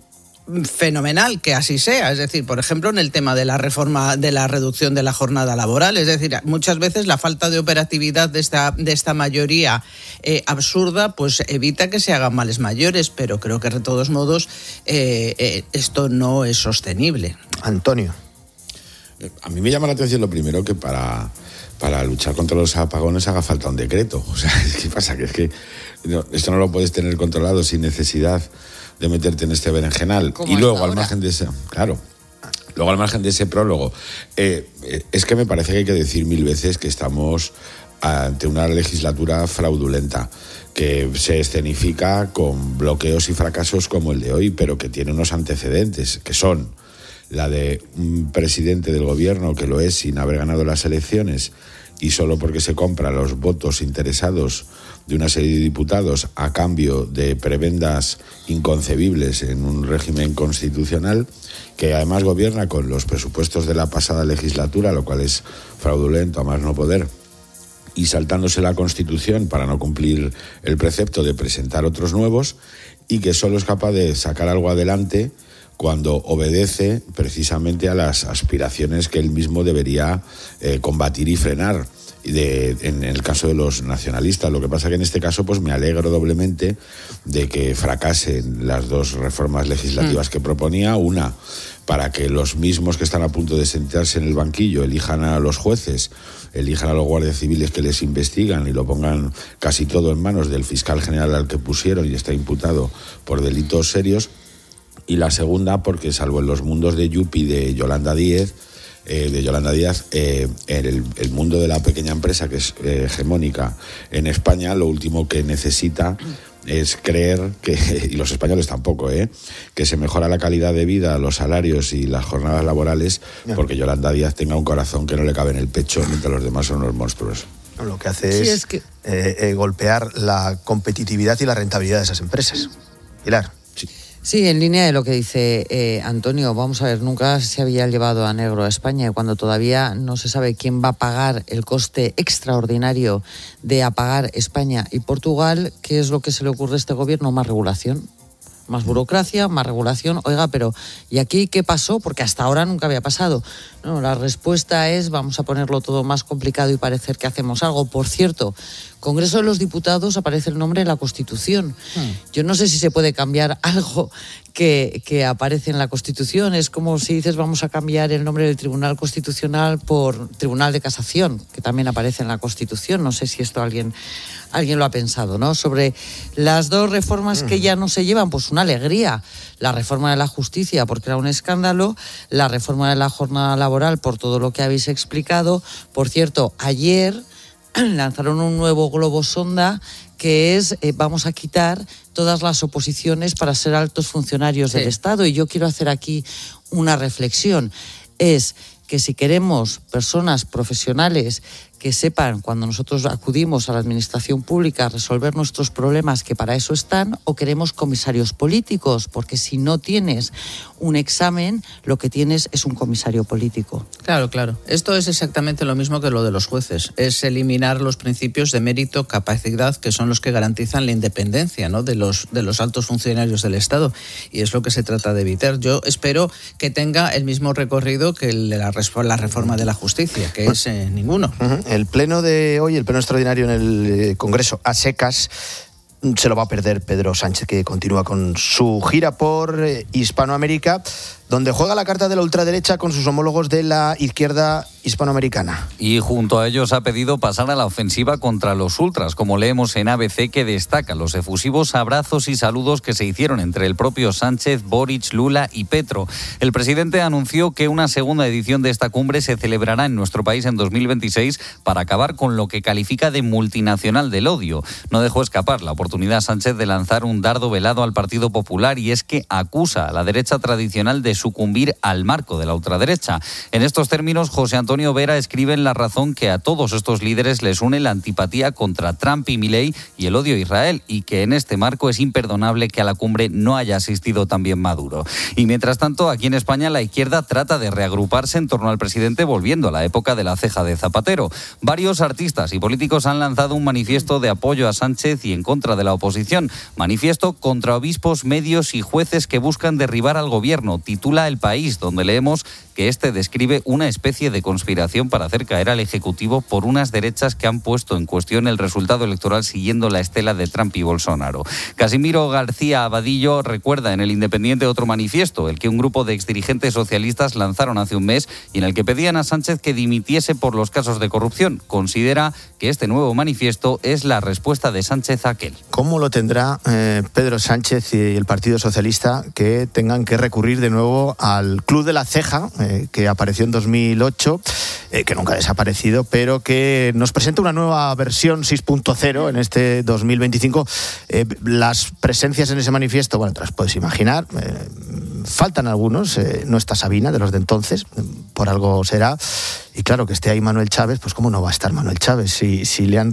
fenomenal que así sea. Es decir, por ejemplo, en el tema de la reforma, de la reducción de la jornada laboral. Es decir, muchas veces la falta de operatividad de esta mayoría absurda pues evita que se hagan males mayores, pero creo que de todos modos esto no es sostenible. Antonio. A mí me llama la atención lo primero que para luchar contra los apagones haga falta un decreto. O sea, ¿qué pasa? Que es que esto no lo puedes tener controlado sin necesidad de meterte en este berenjenal. Y luego, al margen de ese... Claro. Luego, al margen de ese prólogo, es que me parece que hay que decir 1000 veces que estamos ante una legislatura fraudulenta, que se escenifica con bloqueos y fracasos como el de hoy, pero que tiene unos antecedentes, que son la de un presidente del gobierno que lo es sin haber ganado las elecciones y solo porque se compra los votos interesados de una serie de diputados a cambio de prebendas inconcebibles en un régimen constitucional, que además gobierna con los presupuestos de la pasada legislatura, lo cual es fraudulento a más no poder, y saltándose la Constitución para no cumplir el precepto de presentar otros nuevos, y que solo es capaz de sacar algo adelante cuando obedece precisamente a las aspiraciones que él mismo debería combatir y frenar. En el caso de los nacionalistas. Lo que pasa que en este caso pues me alegro doblemente de que fracasen las dos reformas legislativas que proponía. Una, para que los mismos que están a punto de sentarse en el banquillo elijan a los jueces, elijan a los guardias civiles que les investigan y lo pongan casi todo en manos del fiscal general al que pusieron y está imputado por delitos serios. Y la segunda, porque salvo en los mundos de Yupi de Yolanda Díaz, el mundo de la pequeña empresa, que es hegemónica en España, lo último que necesita es creer que, y los españoles tampoco, que se mejora la calidad de vida, los salarios y las jornadas laborales, porque Yolanda Díaz tenga un corazón que no le cabe en el pecho, mientras los demás son unos monstruos. Lo que hace golpear la competitividad y la rentabilidad de esas empresas. Pilar. Sí, en línea de lo que dice Antonio, vamos a ver, nunca se había llevado a negro a España, cuando todavía no se sabe quién va a pagar el coste extraordinario de apagar España y Portugal. ¿Qué es lo que se le ocurre a este gobierno? Más regulación. Más burocracia, más regulación. Oiga, pero ¿y aquí qué pasó? Porque hasta ahora nunca había pasado. No, la respuesta es vamos a ponerlo todo más complicado y parecer que hacemos algo. Por cierto, Congreso de los Diputados aparece el nombre en la Constitución. Yo no sé si se puede cambiar algo que aparece en la Constitución. Es como si dices vamos a cambiar el nombre del Tribunal Constitucional por Tribunal de Casación, que también aparece en la Constitución. No sé si esto alguien lo ha pensado, ¿no? Sobre las dos reformas que ya no se llevan, pues una alegría. La reforma de la justicia, porque era un escándalo. La reforma de la jornada laboral, por todo lo que habéis explicado. Por cierto, ayer lanzaron un nuevo globo sonda que es vamos a quitar todas las oposiciones para ser altos funcionarios del Estado. Y yo quiero hacer aquí una reflexión. Es que si queremos personas profesionales que sepan cuando nosotros acudimos a la administración pública a resolver nuestros problemas, que para eso están, o queremos comisarios políticos, porque si no tienes un examen, lo que tienes es un comisario político. Claro, claro. Esto es exactamente lo mismo que lo de los jueces. Es eliminar los principios de mérito, capacidad, que son los que garantizan la independencia, ¿no?, de los altos funcionarios del Estado. Y es lo que se trata de evitar. Yo espero que tenga el mismo recorrido que el de la reforma de la justicia, que es ninguno. El pleno de hoy, el pleno extraordinario en el Congreso, a secas, se lo va a perder Pedro Sánchez, que continúa con su gira por Hispanoamérica, donde juega la carta de la ultraderecha con sus homólogos de la izquierda hispanoamericana. Y junto a ellos ha pedido pasar a la ofensiva contra los ultras, como leemos en ABC, que destaca los efusivos abrazos y saludos que se hicieron entre el propio Sánchez, Boric, Lula y Petro. El presidente anunció que una segunda edición de esta cumbre se celebrará en nuestro país en 2026 para acabar con lo que califica de multinacional del odio. No dejó escapar la oportunidad Sánchez de lanzar un dardo velado al Partido Popular, y es que acusa a la derecha tradicional de sucumbir al marco de la ultraderecha. En estos términos, José Antonio Vera escribe en La Razón que a todos estos líderes les une la antipatía contra Trump y Milei y el odio a Israel, y que en este marco es imperdonable que a la cumbre no haya asistido también Maduro. Y mientras tanto, aquí en España la izquierda trata de reagruparse en torno al presidente, volviendo a la época de la ceja de Zapatero. Varios artistas y políticos han lanzado un manifiesto de apoyo a Sánchez y en contra de la oposición. Manifiesto contra obispos, medios y jueces que buscan derribar al gobierno. Titula El País, donde leemos que este describe una especie de conspiración para hacer caer al Ejecutivo por unas derechas que han puesto en cuestión el resultado electoral siguiendo la estela de Trump y Bolsonaro. Casimiro García Abadillo recuerda en El Independiente otro manifiesto, el que un grupo de exdirigentes socialistas lanzaron hace un mes y en el que pedían a Sánchez que dimitiese por los casos de corrupción. Considera que este nuevo manifiesto es la respuesta de Sánchez a aquel. ¿Cómo lo tendrá Pedro Sánchez y el Partido Socialista que tengan que recurrir de nuevo al Club de la Ceja, que apareció en 2008, que nunca ha desaparecido, pero que nos presenta una nueva versión 6.0 en este 2025? Las presencias en ese manifiesto, bueno, te las puedes imaginar. Faltan algunos, no está Sabina, de los de entonces, por algo será. Y claro, que esté ahí Manuel Chávez, pues cómo no va a estar Manuel Chávez si le han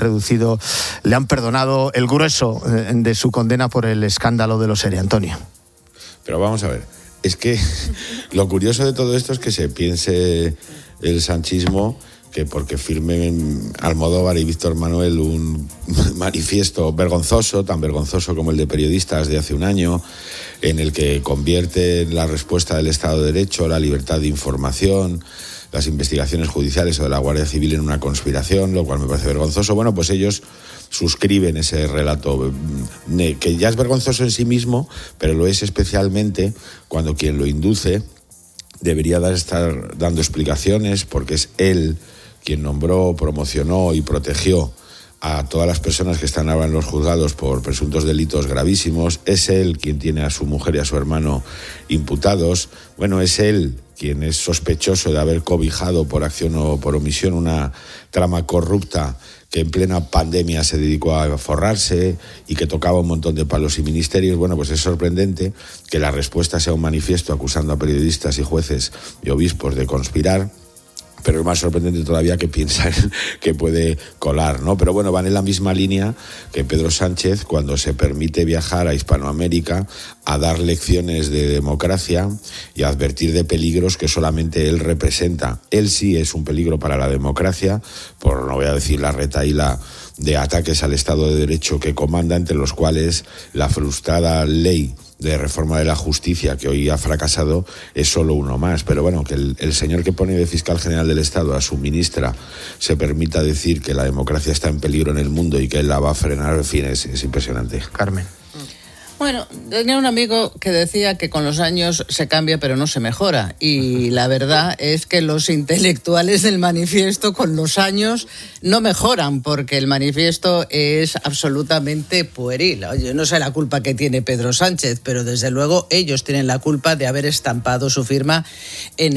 perdonado el grueso de su condena por el escándalo de los ERE, Antonio. Pero vamos a ver, es que lo curioso de todo esto es que se piense el sanchismo que porque firmen Almodóvar y Víctor Manuel un manifiesto vergonzoso, tan vergonzoso como el de periodistas de hace un año, en el que convierte la respuesta del Estado de Derecho, la libertad de información, las investigaciones judiciales o de la Guardia Civil en una conspiración, lo cual me parece vergonzoso. Bueno, pues ellos suscriben ese relato, que ya es vergonzoso en sí mismo, pero lo es especialmente cuando quien lo induce debería estar dando explicaciones, porque es él quien nombró, promocionó y protegió a todas las personas que están ahora en los juzgados por presuntos delitos gravísimos. Es él quien tiene a su mujer y a su hermano imputados. Bueno, es él quien es sospechoso de haber cobijado por acción o por omisión una trama corrupta que en plena pandemia se dedicó a forrarse y que tocaba un montón de palos y ministerios. Bueno, pues es sorprendente que la respuesta sea un manifiesto acusando a periodistas y jueces y obispos de conspirar, pero es más sorprendente todavía que piensan que puede colar, ¿no? Pero bueno, van en la misma línea que Pedro Sánchez cuando se permite viajar a Hispanoamérica a dar lecciones de democracia y a advertir de peligros que solamente él representa. Él sí es un peligro para la democracia, por no voy a decir la retahíla de ataques al Estado de Derecho que comanda, entre los cuales la frustrada ley de reforma de la justicia que hoy ha fracasado es solo uno más. Pero bueno, que el señor que pone de fiscal general del Estado a su ministra se permita decir que la democracia está en peligro en el mundo y que él la va a frenar, en fin, es impresionante. Carmen. Bueno, tenía un amigo que decía que con los años se cambia pero no se mejora, y la verdad es que los intelectuales del manifiesto con los años no mejoran, porque el manifiesto es absolutamente pueril. Yo no sé la culpa que tiene Pedro Sánchez, pero desde luego ellos tienen la culpa de haber estampado su firma en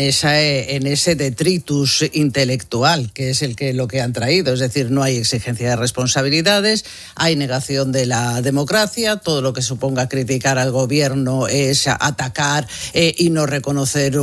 ese detritus intelectual, que es lo que han traído. Es decir, no hay exigencia de responsabilidades, hay negación de la democracia, todo lo que suponga criticar al gobierno es atacar y no reconocer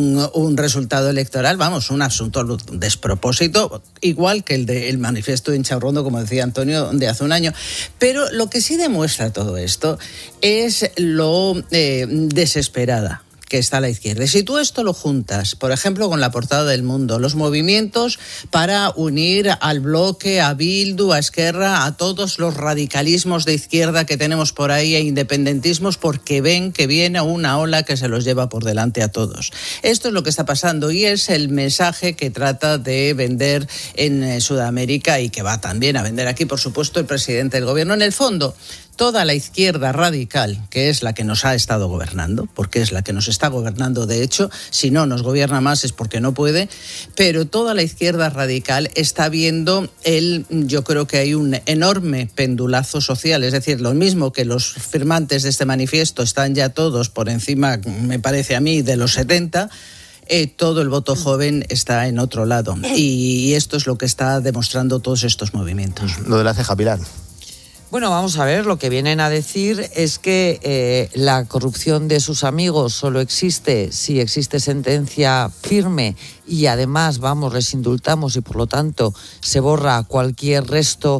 un resultado electoral. Vamos, un asunto despropósito, igual que el manifiesto de Inchaurrondo, como decía Antonio, de hace un año. Pero lo que sí demuestra todo esto es lo desesperada que está a la izquierda. Y si tú esto lo juntas, por ejemplo, con la portada del Mundo, los movimientos para unir al bloque, a Bildu, a Esquerra, a todos los radicalismos de izquierda que tenemos por ahí e independentismos, porque ven que viene una ola que se los lleva por delante a todos. Esto es lo que está pasando y es el mensaje que trata de vender en Sudamérica y que va también a vender aquí, por supuesto, el presidente del gobierno. En el fondo, toda la izquierda radical, que es la que nos ha estado gobernando, porque es la que nos está gobernando, de hecho, si no nos gobierna más es porque no puede, pero toda la izquierda radical está viendo yo creo que hay un enorme pendulazo social, es decir, lo mismo que los firmantes de este manifiesto están ya todos por encima, me parece a mí, de los 70, todo el voto joven está en otro lado, y esto es lo que está demostrando todos estos movimientos. Lo de la ceja, Pilar. Bueno, vamos a ver, lo que vienen a decir es que la corrupción de sus amigos solo existe si existe sentencia firme y además, les indultamos y por lo tanto se borra cualquier resto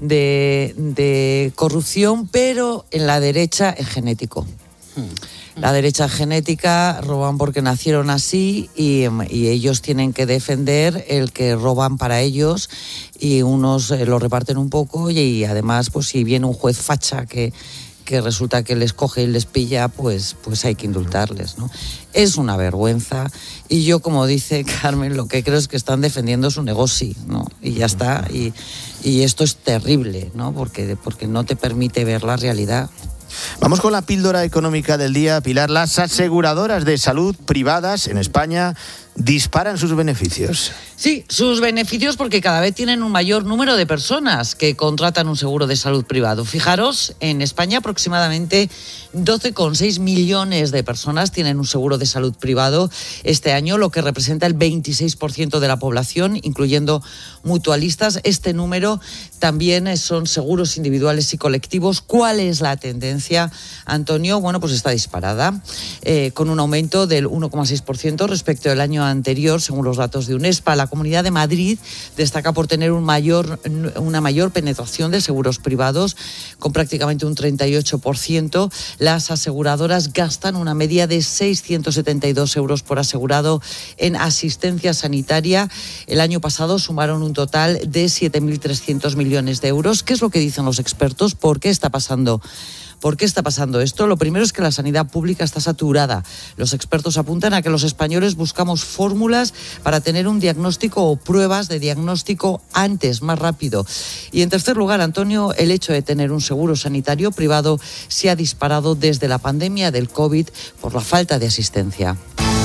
de corrupción, pero en la derecha es genético. La derecha genética roban porque nacieron así y ellos tienen que defender el que roban para ellos y unos lo reparten un poco y además pues si viene un juez facha que resulta que les coge y les pilla, pues hay que indultarles, ¿no? Es una vergüenza y yo, como dice Carmen, lo que creo es que están defendiendo su negocio, ¿no? Y ya está, y esto es terrible, ¿no? Porque no te permite ver la realidad. Vamos con la píldora económica del día, Pilar. Las aseguradoras de salud privadas en España disparan sus beneficios. Sí, sus beneficios porque cada vez tienen un mayor número de personas que contratan un seguro de salud privado. Fijaros, en España aproximadamente 12,6 millones de personas tienen un seguro de salud privado este año, lo que representa el 26% de la población, incluyendo mutualistas. Este número también son seguros individuales y colectivos. ¿Cuál es la tendencia, Antonio? Bueno, pues está disparada, con un aumento del 1,6% respecto al año anterior, según los datos de UNESPA. La Comunidad de Madrid destaca por tener una mayor penetración de seguros privados, con prácticamente un 38%. Las aseguradoras gastan una media de 672 euros por asegurado en asistencia sanitaria. El año pasado sumaron un total de 7.300 millones de euros. ¿Qué es lo que dicen los expertos? ¿Por qué está pasando? ¿Por qué está pasando esto? Lo primero es que la sanidad pública está saturada. Los expertos apuntan a que los españoles buscamos fórmulas para tener un diagnóstico o pruebas de diagnóstico antes, más rápido. Y en tercer lugar, Antonio, el hecho de tener un seguro sanitario privado se ha disparado desde la pandemia del COVID por la falta de asistencia.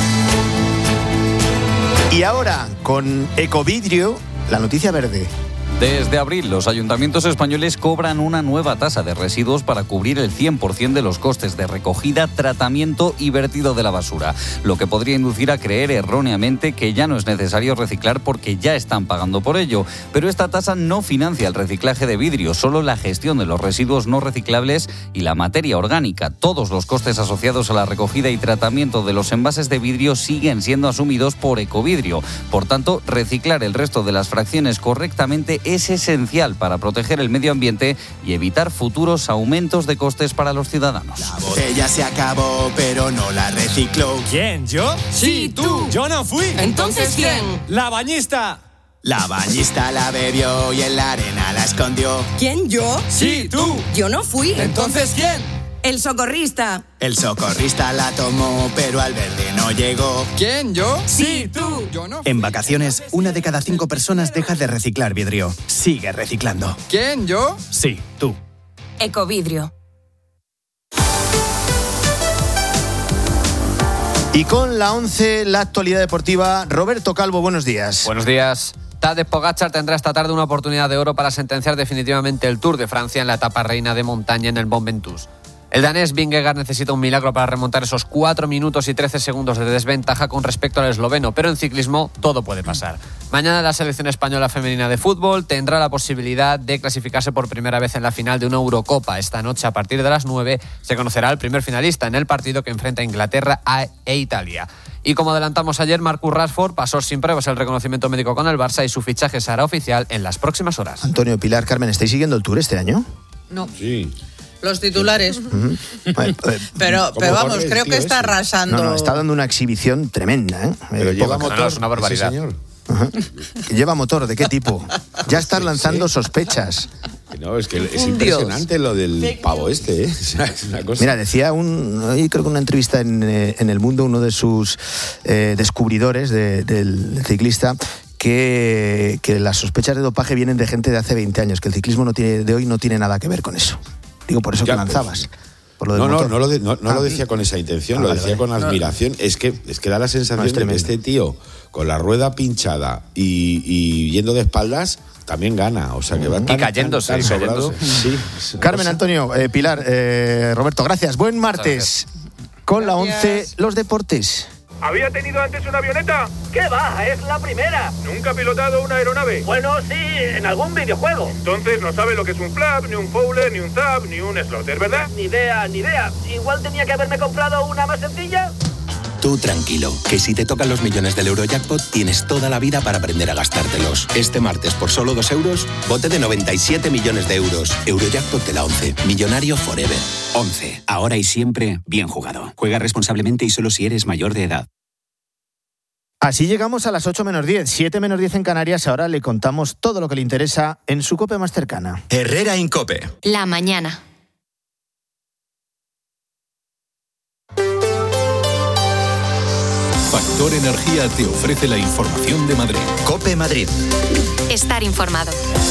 Y ahora, con Ecovidrio, la noticia verde. Desde abril, los ayuntamientos españoles cobran una nueva tasa de residuos para cubrir el 100% de los costes de recogida, tratamiento y vertido de la basura, lo que podría inducir a creer erróneamente que ya no es necesario reciclar porque ya están pagando por ello. Pero esta tasa no financia el reciclaje de vidrio, solo la gestión de los residuos no reciclables y la materia orgánica. Todos los costes asociados a la recogida y tratamiento de los envases de vidrio siguen siendo asumidos por Ecovidrio. Por tanto, reciclar el resto de las fracciones correctamente es esencial para proteger el medio ambiente y evitar futuros aumentos de costes para los ciudadanos. La botella se acabó, pero no la recicló. ¿Quién? ¿Yo? Sí, tú. Yo no fui. ¿Entonces quién? La bañista. La bañista la bebió y en la arena la escondió. ¿Quién? ¿Yo? Sí, tú. Yo no fui. ¿Entonces quién? El socorrista. El socorrista la tomó, pero al verde no llegó. ¿Quién? ¿Yo? Sí, tú. Yo no. En vacaciones, 1 de cada 5 personas deja de reciclar vidrio. Sigue reciclando. ¿Quién? ¿Yo? Sí, tú. Ecovidrio. Y con la 11, la actualidad deportiva, Roberto Calvo, buenos días. Buenos días. Tadej Pogačar tendrá esta tarde una oportunidad de oro para sentenciar definitivamente el Tour de Francia en la etapa reina de montaña en el Mont Ventoux. El danés Vingegaard necesita un milagro para remontar esos 4 minutos y 13 segundos de desventaja con respecto al esloveno, pero en ciclismo todo puede pasar. Mañana la selección española femenina de fútbol tendrá la posibilidad de clasificarse por primera vez en la final de una Eurocopa. Esta noche, a partir de las 9, se conocerá el primer finalista en el partido que enfrenta a Inglaterra e Italia. Y como adelantamos ayer, Marcus Rashford pasó sin pruebas el reconocimiento médico con el Barça y su fichaje será oficial en las próximas horas. Antonio, Pilar, Carmen, ¿estáis siguiendo el Tour este año? No. Sí. Los titulares. Pero vamos, creo que está arrasando. No, está dando una exhibición tremenda, ¿eh? Pero lleva motor. No, es una barbaridad. Sí, señor. ¿Lleva motor? ¿De qué tipo? Ya estás lanzando sospechas. No, es que es impresionante lo del pavo este, ¿eh? Es una cosa. Mira, decía creo que una entrevista en El Mundo, uno de sus descubridores del ciclista, que las sospechas de dopaje vienen de gente de hace 20 años, que el ciclismo de hoy no tiene nada que ver con eso. Digo, por eso ya, que lanzabas. Por lo del motor. No lo decía con esa intención, lo decía con admiración. Es que da la sensación de que este tío, con la rueda pinchada y yendo de espaldas, también gana. O sea, que va y cayéndose. Sí. Carmen, Antonio, Pilar, Roberto, gracias. Buen martes. Con la 11, los deportes. ¿Había tenido antes una avioneta? ¿Qué va? Es la primera. ¿Nunca ha pilotado una aeronave? Bueno, sí, en algún videojuego. Entonces no sabe lo que es un flap, ni un fowler, ni un zap, ni un slotter, ¿verdad? Ni idea. Igual tenía que haberme comprado una más sencilla. Tú tranquilo, que si te tocan los millones del Eurojackpot tienes toda la vida para aprender a gastártelos. Este martes, por solo 2 euros, bote de 97 millones de euros. Eurojackpot de la 11. Millonario forever. 11. Ahora y siempre, bien jugado. Juega responsablemente y solo si eres mayor de edad. Así llegamos a las 8 menos 10, 7 menos 10 en Canarias. Ahora le contamos todo lo que le interesa en su COPE más cercana. Herrera Incope. La mañana. Factor Energía te ofrece la información de Madrid. COPE Madrid. Estar informado.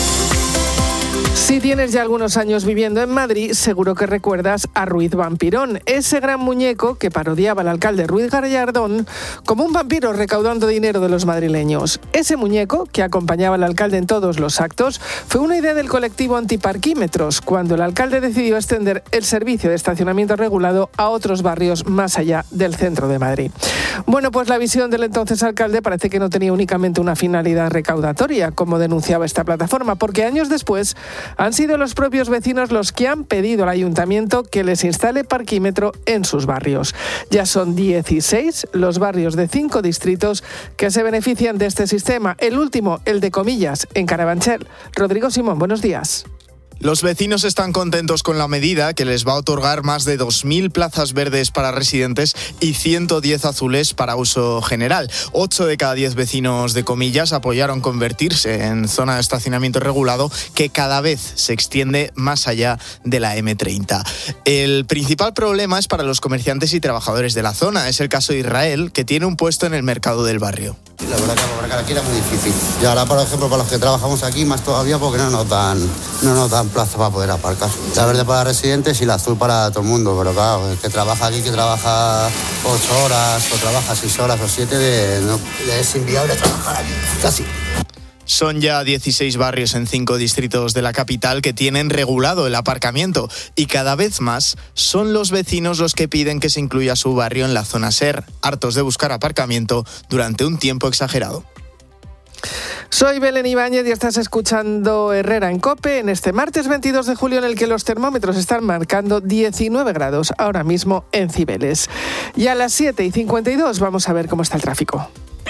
Si tienes ya algunos años viviendo en Madrid, seguro que recuerdas a Ruiz Vampirón, ese gran muñeco que parodiaba al alcalde Ruiz Gallardón como un vampiro recaudando dinero de los madrileños. Ese muñeco, que acompañaba al alcalde en todos los actos, fue una idea del colectivo Antiparquímetros, cuando el alcalde decidió extender el servicio de estacionamiento regulado a otros barrios más allá del centro de Madrid. Bueno, pues la visión del entonces alcalde parece que no tenía únicamente una finalidad recaudatoria, como denunciaba esta plataforma, porque años después han sido los propios vecinos los que han pedido al ayuntamiento que les instale parquímetro en sus barrios. Ya son 16 los barrios de 5 distritos que se benefician de este sistema. El último, el de Comillas, en Carabanchel. Rodrigo Simón, buenos días. Los vecinos están contentos con la medida, que les va a otorgar más de 2.000 plazas verdes para residentes y 110 azules para uso general. 8 de cada 10 vecinos de Comillas apoyaron convertirse en zona de estacionamiento regulado, que cada vez se extiende más allá de la M30. El principal problema es para los comerciantes y trabajadores de la zona. Es el caso de Israel, que tiene un puesto en el mercado del barrio. La verdad que aparcar aquí era muy difícil. Y ahora, por ejemplo, para los que trabajamos aquí, más todavía porque no nos dan plaza para poder aparcar. La verde para residentes y la azul para todo el mundo, pero claro, el que trabaja aquí, que trabaja 8 horas o trabaja 6 horas o 7, no, es inviable trabajar aquí, casi. Son ya 16 barrios en 5 distritos de la capital que tienen regulado el aparcamiento y cada vez más son los vecinos los que piden que se incluya su barrio en la zona SER, hartos de buscar aparcamiento durante un tiempo exagerado. Soy Belén Ibáñez y estás escuchando Herrera en COPE en este martes 22 de julio, en el que los termómetros están marcando 19 grados ahora mismo en Cibeles. Y a las 7:52 vamos a ver cómo está el tráfico.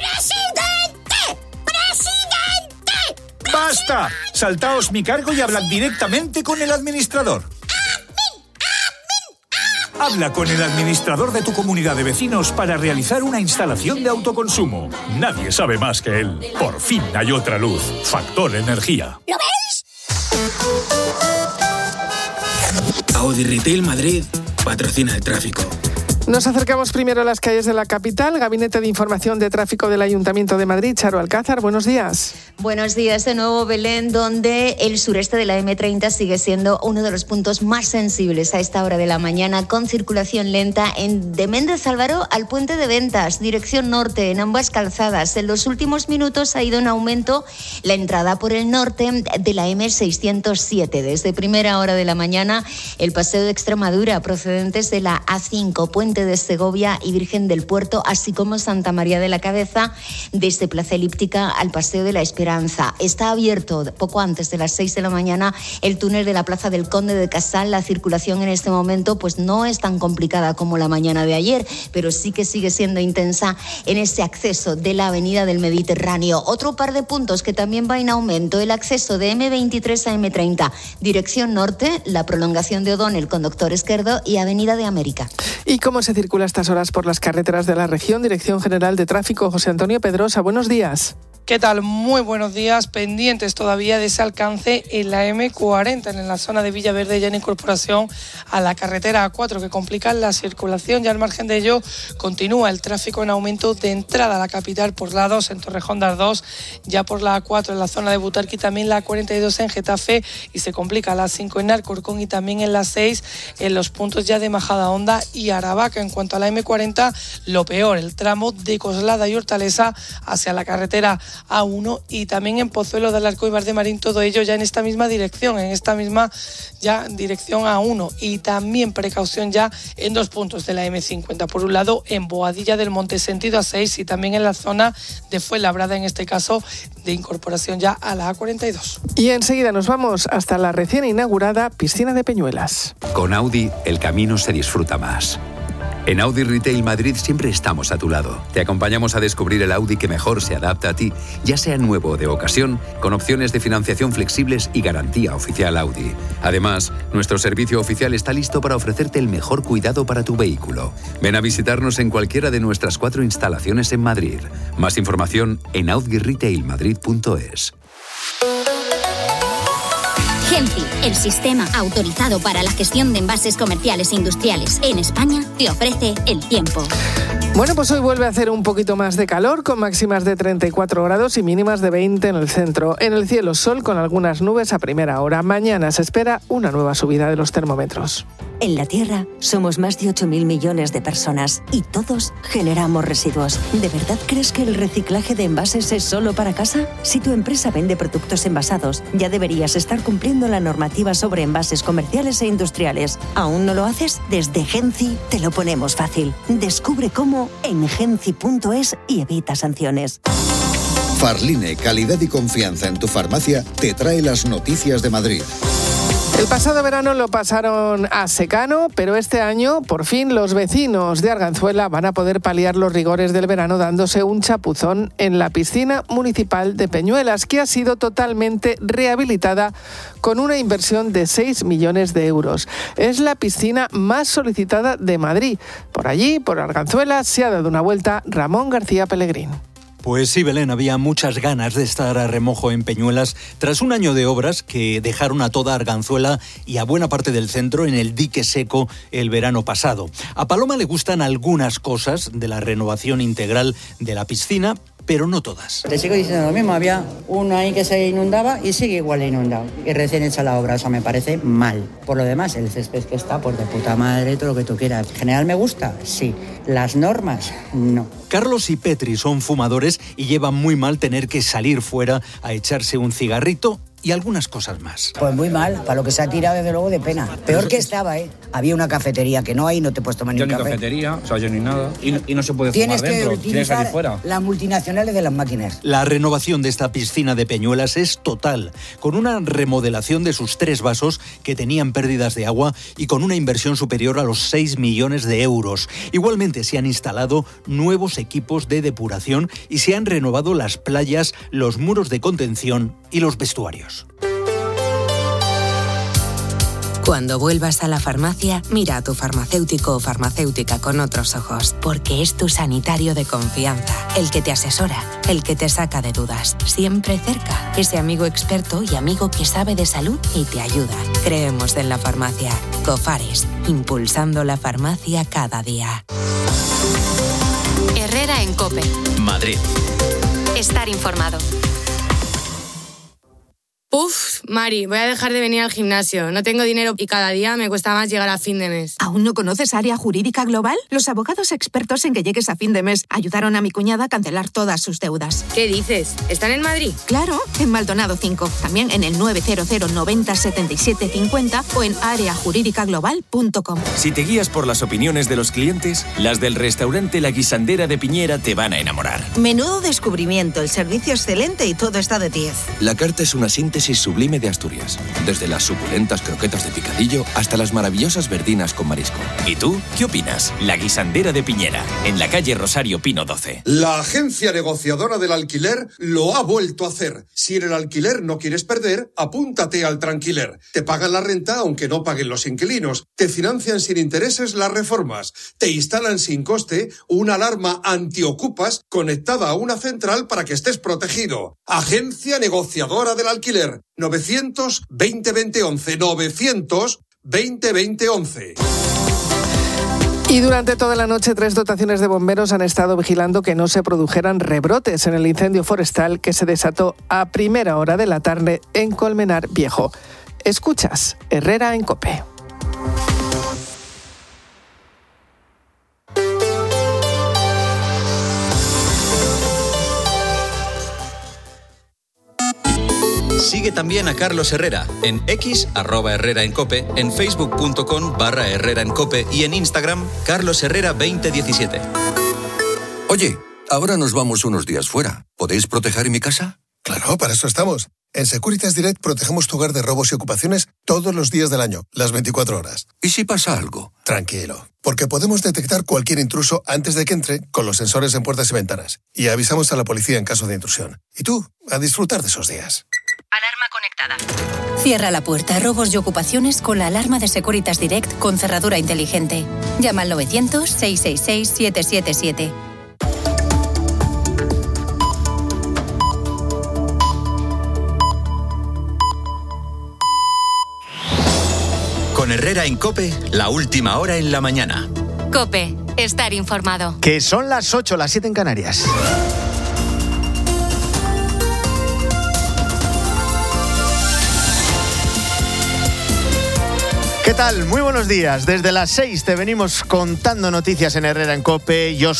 ¡Basta! Saltaos mi cargo y hablad directamente con el administrador. Habla con el administrador de tu comunidad de vecinos para realizar una instalación de autoconsumo. Nadie sabe más que él. Por fin hay otra luz. Factor Energía. ¿Lo veis? Audi Retail Madrid patrocina el tráfico. Nos acercamos primero a las calles de la capital. Gabinete de Información de Tráfico del Ayuntamiento de Madrid, Charo Alcázar, buenos días. Buenos días de nuevo, Belén, donde el sureste de la M30 sigue siendo uno de los puntos más sensibles a esta hora de la mañana, con circulación lenta de Méndez Álvaro al Puente de Ventas, dirección norte, en ambas calzadas. En los últimos minutos ha ido en aumento la entrada por el norte de la M607. Desde primera hora de la mañana, el paseo de Extremadura, procedentes de la A5, Puente de Segovia y Virgen del Puerto, así como Santa María de la Cabeza, desde Plaza Elíptica al Paseo de la Esperanza. Está abierto poco antes de las 6 de la mañana el túnel de la Plaza del Conde de Casal. La circulación en este momento pues no es tan complicada como la mañana de ayer, pero sí que sigue siendo intensa en ese acceso de la Avenida del Mediterráneo. Otro par de puntos que también va en aumento: el acceso de M23 a M30, dirección norte, la prolongación de O'Donnell con Doctor Esquerdo y Avenida de América. ¿Y cómo se circula a estas horas por las carreteras de la región? Dirección General de Tráfico, José Antonio Pedrosa, buenos días. ¿Qué tal? Muy buenos días. Pendientes todavía de ese alcance en la M40, en la zona de Villaverde, ya en incorporación a la carretera A4, que complica la circulación. Ya al margen de ello, continúa el tráfico en aumento de entrada a la capital por la 2 en Torrejón de Ardoz, ya por la A4 en la zona de Butarque, también la 42 en Getafe, y se complica la 5 en Alcorcón y también en la 6 en los puntos ya de Majadahonda y Aravaca. En cuanto a la M40, lo peor, el tramo de Coslada y Hortaleza hacia la carretera A1 y también en Pozuelo de Alarcó y Valdemarín, todo ello ya en esta misma dirección, dirección A1 y también precaución ya en 2 puntos de la M50. Por un lado, en Boadilla del Monte sentido A6 y también en la zona de Fuenlabrada, en este caso de incorporación ya a la A42. Y enseguida nos vamos hasta la recién inaugurada piscina de Peñuelas. Con Audi, el camino se disfruta más. En Audi Retail Madrid siempre estamos a tu lado. Te acompañamos a descubrir el Audi que mejor se adapta a ti, ya sea nuevo o de ocasión, con opciones de financiación flexibles y garantía oficial Audi. Además, nuestro servicio oficial está listo para ofrecerte el mejor cuidado para tu vehículo. Ven a visitarnos en cualquiera de nuestras 4 instalaciones en Madrid. Más información en audirailmadrid.es. Genci, el sistema autorizado para la gestión de envases comerciales e industriales en España, te ofrece el tiempo. Bueno, pues hoy vuelve a hacer un poquito más de calor, con máximas de 34 grados y mínimas de 20 en el centro. En el cielo, sol con algunas nubes a primera hora. Mañana se espera una nueva subida de los termómetros. En la Tierra somos más de 8.000 millones de personas y todos generamos residuos. ¿De verdad crees que el reciclaje de envases es solo para casa? Si tu empresa vende productos envasados, ya deberías estar cumpliendo la normativa sobre envases comerciales e industriales. ¿Aún no lo haces? Desde Genci te lo ponemos fácil. Descubre cómo en genci.es y evita sanciones. Farline, calidad y confianza en tu farmacia, te trae las noticias de Madrid. El pasado verano lo pasaron a secano, pero este año, por fin, los vecinos de Arganzuela van a poder paliar los rigores del verano dándose un chapuzón en la piscina municipal de Peñuelas, que ha sido totalmente rehabilitada con una inversión de 6 millones de euros. Es la piscina más solicitada de Madrid. Por allí, por Arganzuela, se ha dado una vuelta Ramón García Pellegrín. Pues sí, Belén, había muchas ganas de estar a remojo en Peñuelas tras un año de obras que dejaron a toda Arganzuela y a buena parte del centro en el dique seco el verano pasado. A Paloma le gustan algunas cosas de la renovación integral de la piscina, pero no todas. Te sigo diciendo lo mismo, había uno ahí que se inundaba y sigue igual de inundado. Y recién hecha la obra, o sea, me parece mal. Por lo demás, el césped que está, pues de puta madre, todo lo que tú quieras. ¿En general me gusta? Sí. ¿Las normas? No. Carlos y Petri son fumadores y llevan muy mal tener que salir fuera a echarse un cigarrito y algunas cosas más. Pues muy mal, para lo que se ha tirado desde luego de pena. Peor que estaba, ¿eh? Había una cafetería que no hay, no te puedes tomar ni un café. Yo ni cafetería, o sea, yo ni nada. Y no se puede Tienes fumar dentro, que tienes que salir utilizar fuera. las multinacionales de las máquinas. La renovación de esta piscina de Peñuelas es total, con una remodelación de sus 3 vasos que tenían pérdidas de agua y con una inversión superior a los 6 millones de euros. Igualmente se han instalado nuevos equipos de depuración y se han renovado las playas, los muros de contención y los vestuarios. Cuando vuelvas a la farmacia, mira a tu farmacéutico o farmacéutica con otros ojos, porque es tu sanitario de confianza, el que te asesora, el que te saca de dudas, siempre cerca, ese amigo experto y amigo que sabe de salud y te ayuda. Creemos en la farmacia. Cofares, impulsando la farmacia cada día. Herrera en COPE. Madrid. Estar informado. Uf, Mari, voy a dejar de venir al gimnasio. No tengo dinero y cada día me cuesta más llegar a fin de mes. ¿Aún no conoces Área Jurídica Global? Los abogados expertos en que llegues a fin de mes ayudaron a mi cuñada a cancelar todas sus deudas. ¿Qué dices? ¿Están en Madrid? Claro, en Maldonado 5. También en el 900 90 77 50 o en areajuridicaglobal.com. Si te guías por las opiniones de los clientes, las del restaurante La Guisandera de Piñera te van a enamorar. Menudo descubrimiento, el servicio excelente y todo está de 10. La carta es una síntesis sublime de Asturias, desde las suculentas croquetas de picadillo hasta las maravillosas verdinas con marisco. ¿Y tú qué opinas? La Guisandera de Piñera, en la calle Rosario Pino 12. La agencia negociadora del alquiler lo ha vuelto a hacer. Si en el alquiler no quieres perder, apúntate al Tranquiler. Te pagan la renta aunque no paguen los inquilinos. Te financian sin intereses las reformas. Te instalan sin coste una alarma antiocupas conectada a una central para que estés protegido. Agencia negociadora del alquiler. 900-20-20-11. 900-20-20-11. Y durante toda la noche 3 dotaciones de bomberos han estado vigilando que no se produjeran rebrotes en el incendio forestal que se desató a primera hora de la tarde en Colmenar Viejo. Escuchas Herrera en COPE. Sigue también a Carlos Herrera en X, @HerreraEnCope, en Facebook.com/HerreraEnCope y en Instagram, CarlosHerrera2017. Oye, ahora nos vamos unos días fuera. ¿Podéis proteger mi casa? Claro, para eso estamos. En Securitas Direct protegemos tu hogar de robos y ocupaciones todos los días del año, las 24 horas. ¿Y si pasa algo? Tranquilo, porque podemos detectar cualquier intruso antes de que entre con los sensores en puertas y ventanas. Y avisamos a la policía en caso de intrusión. Y tú, a disfrutar de esos días. Alarma conectada. Cierra la puerta a robos y ocupaciones con la alarma de Securitas Direct con cerradura inteligente. Llama al 900-666-777. Con Herrera en COPE, la última hora en la mañana. COPE, estar informado. Que son las 8, las 7 en Canarias. ¿Qué tal? Muy buenos días. Desde las 6 te venimos contando noticias en Herrera en COPE. Yo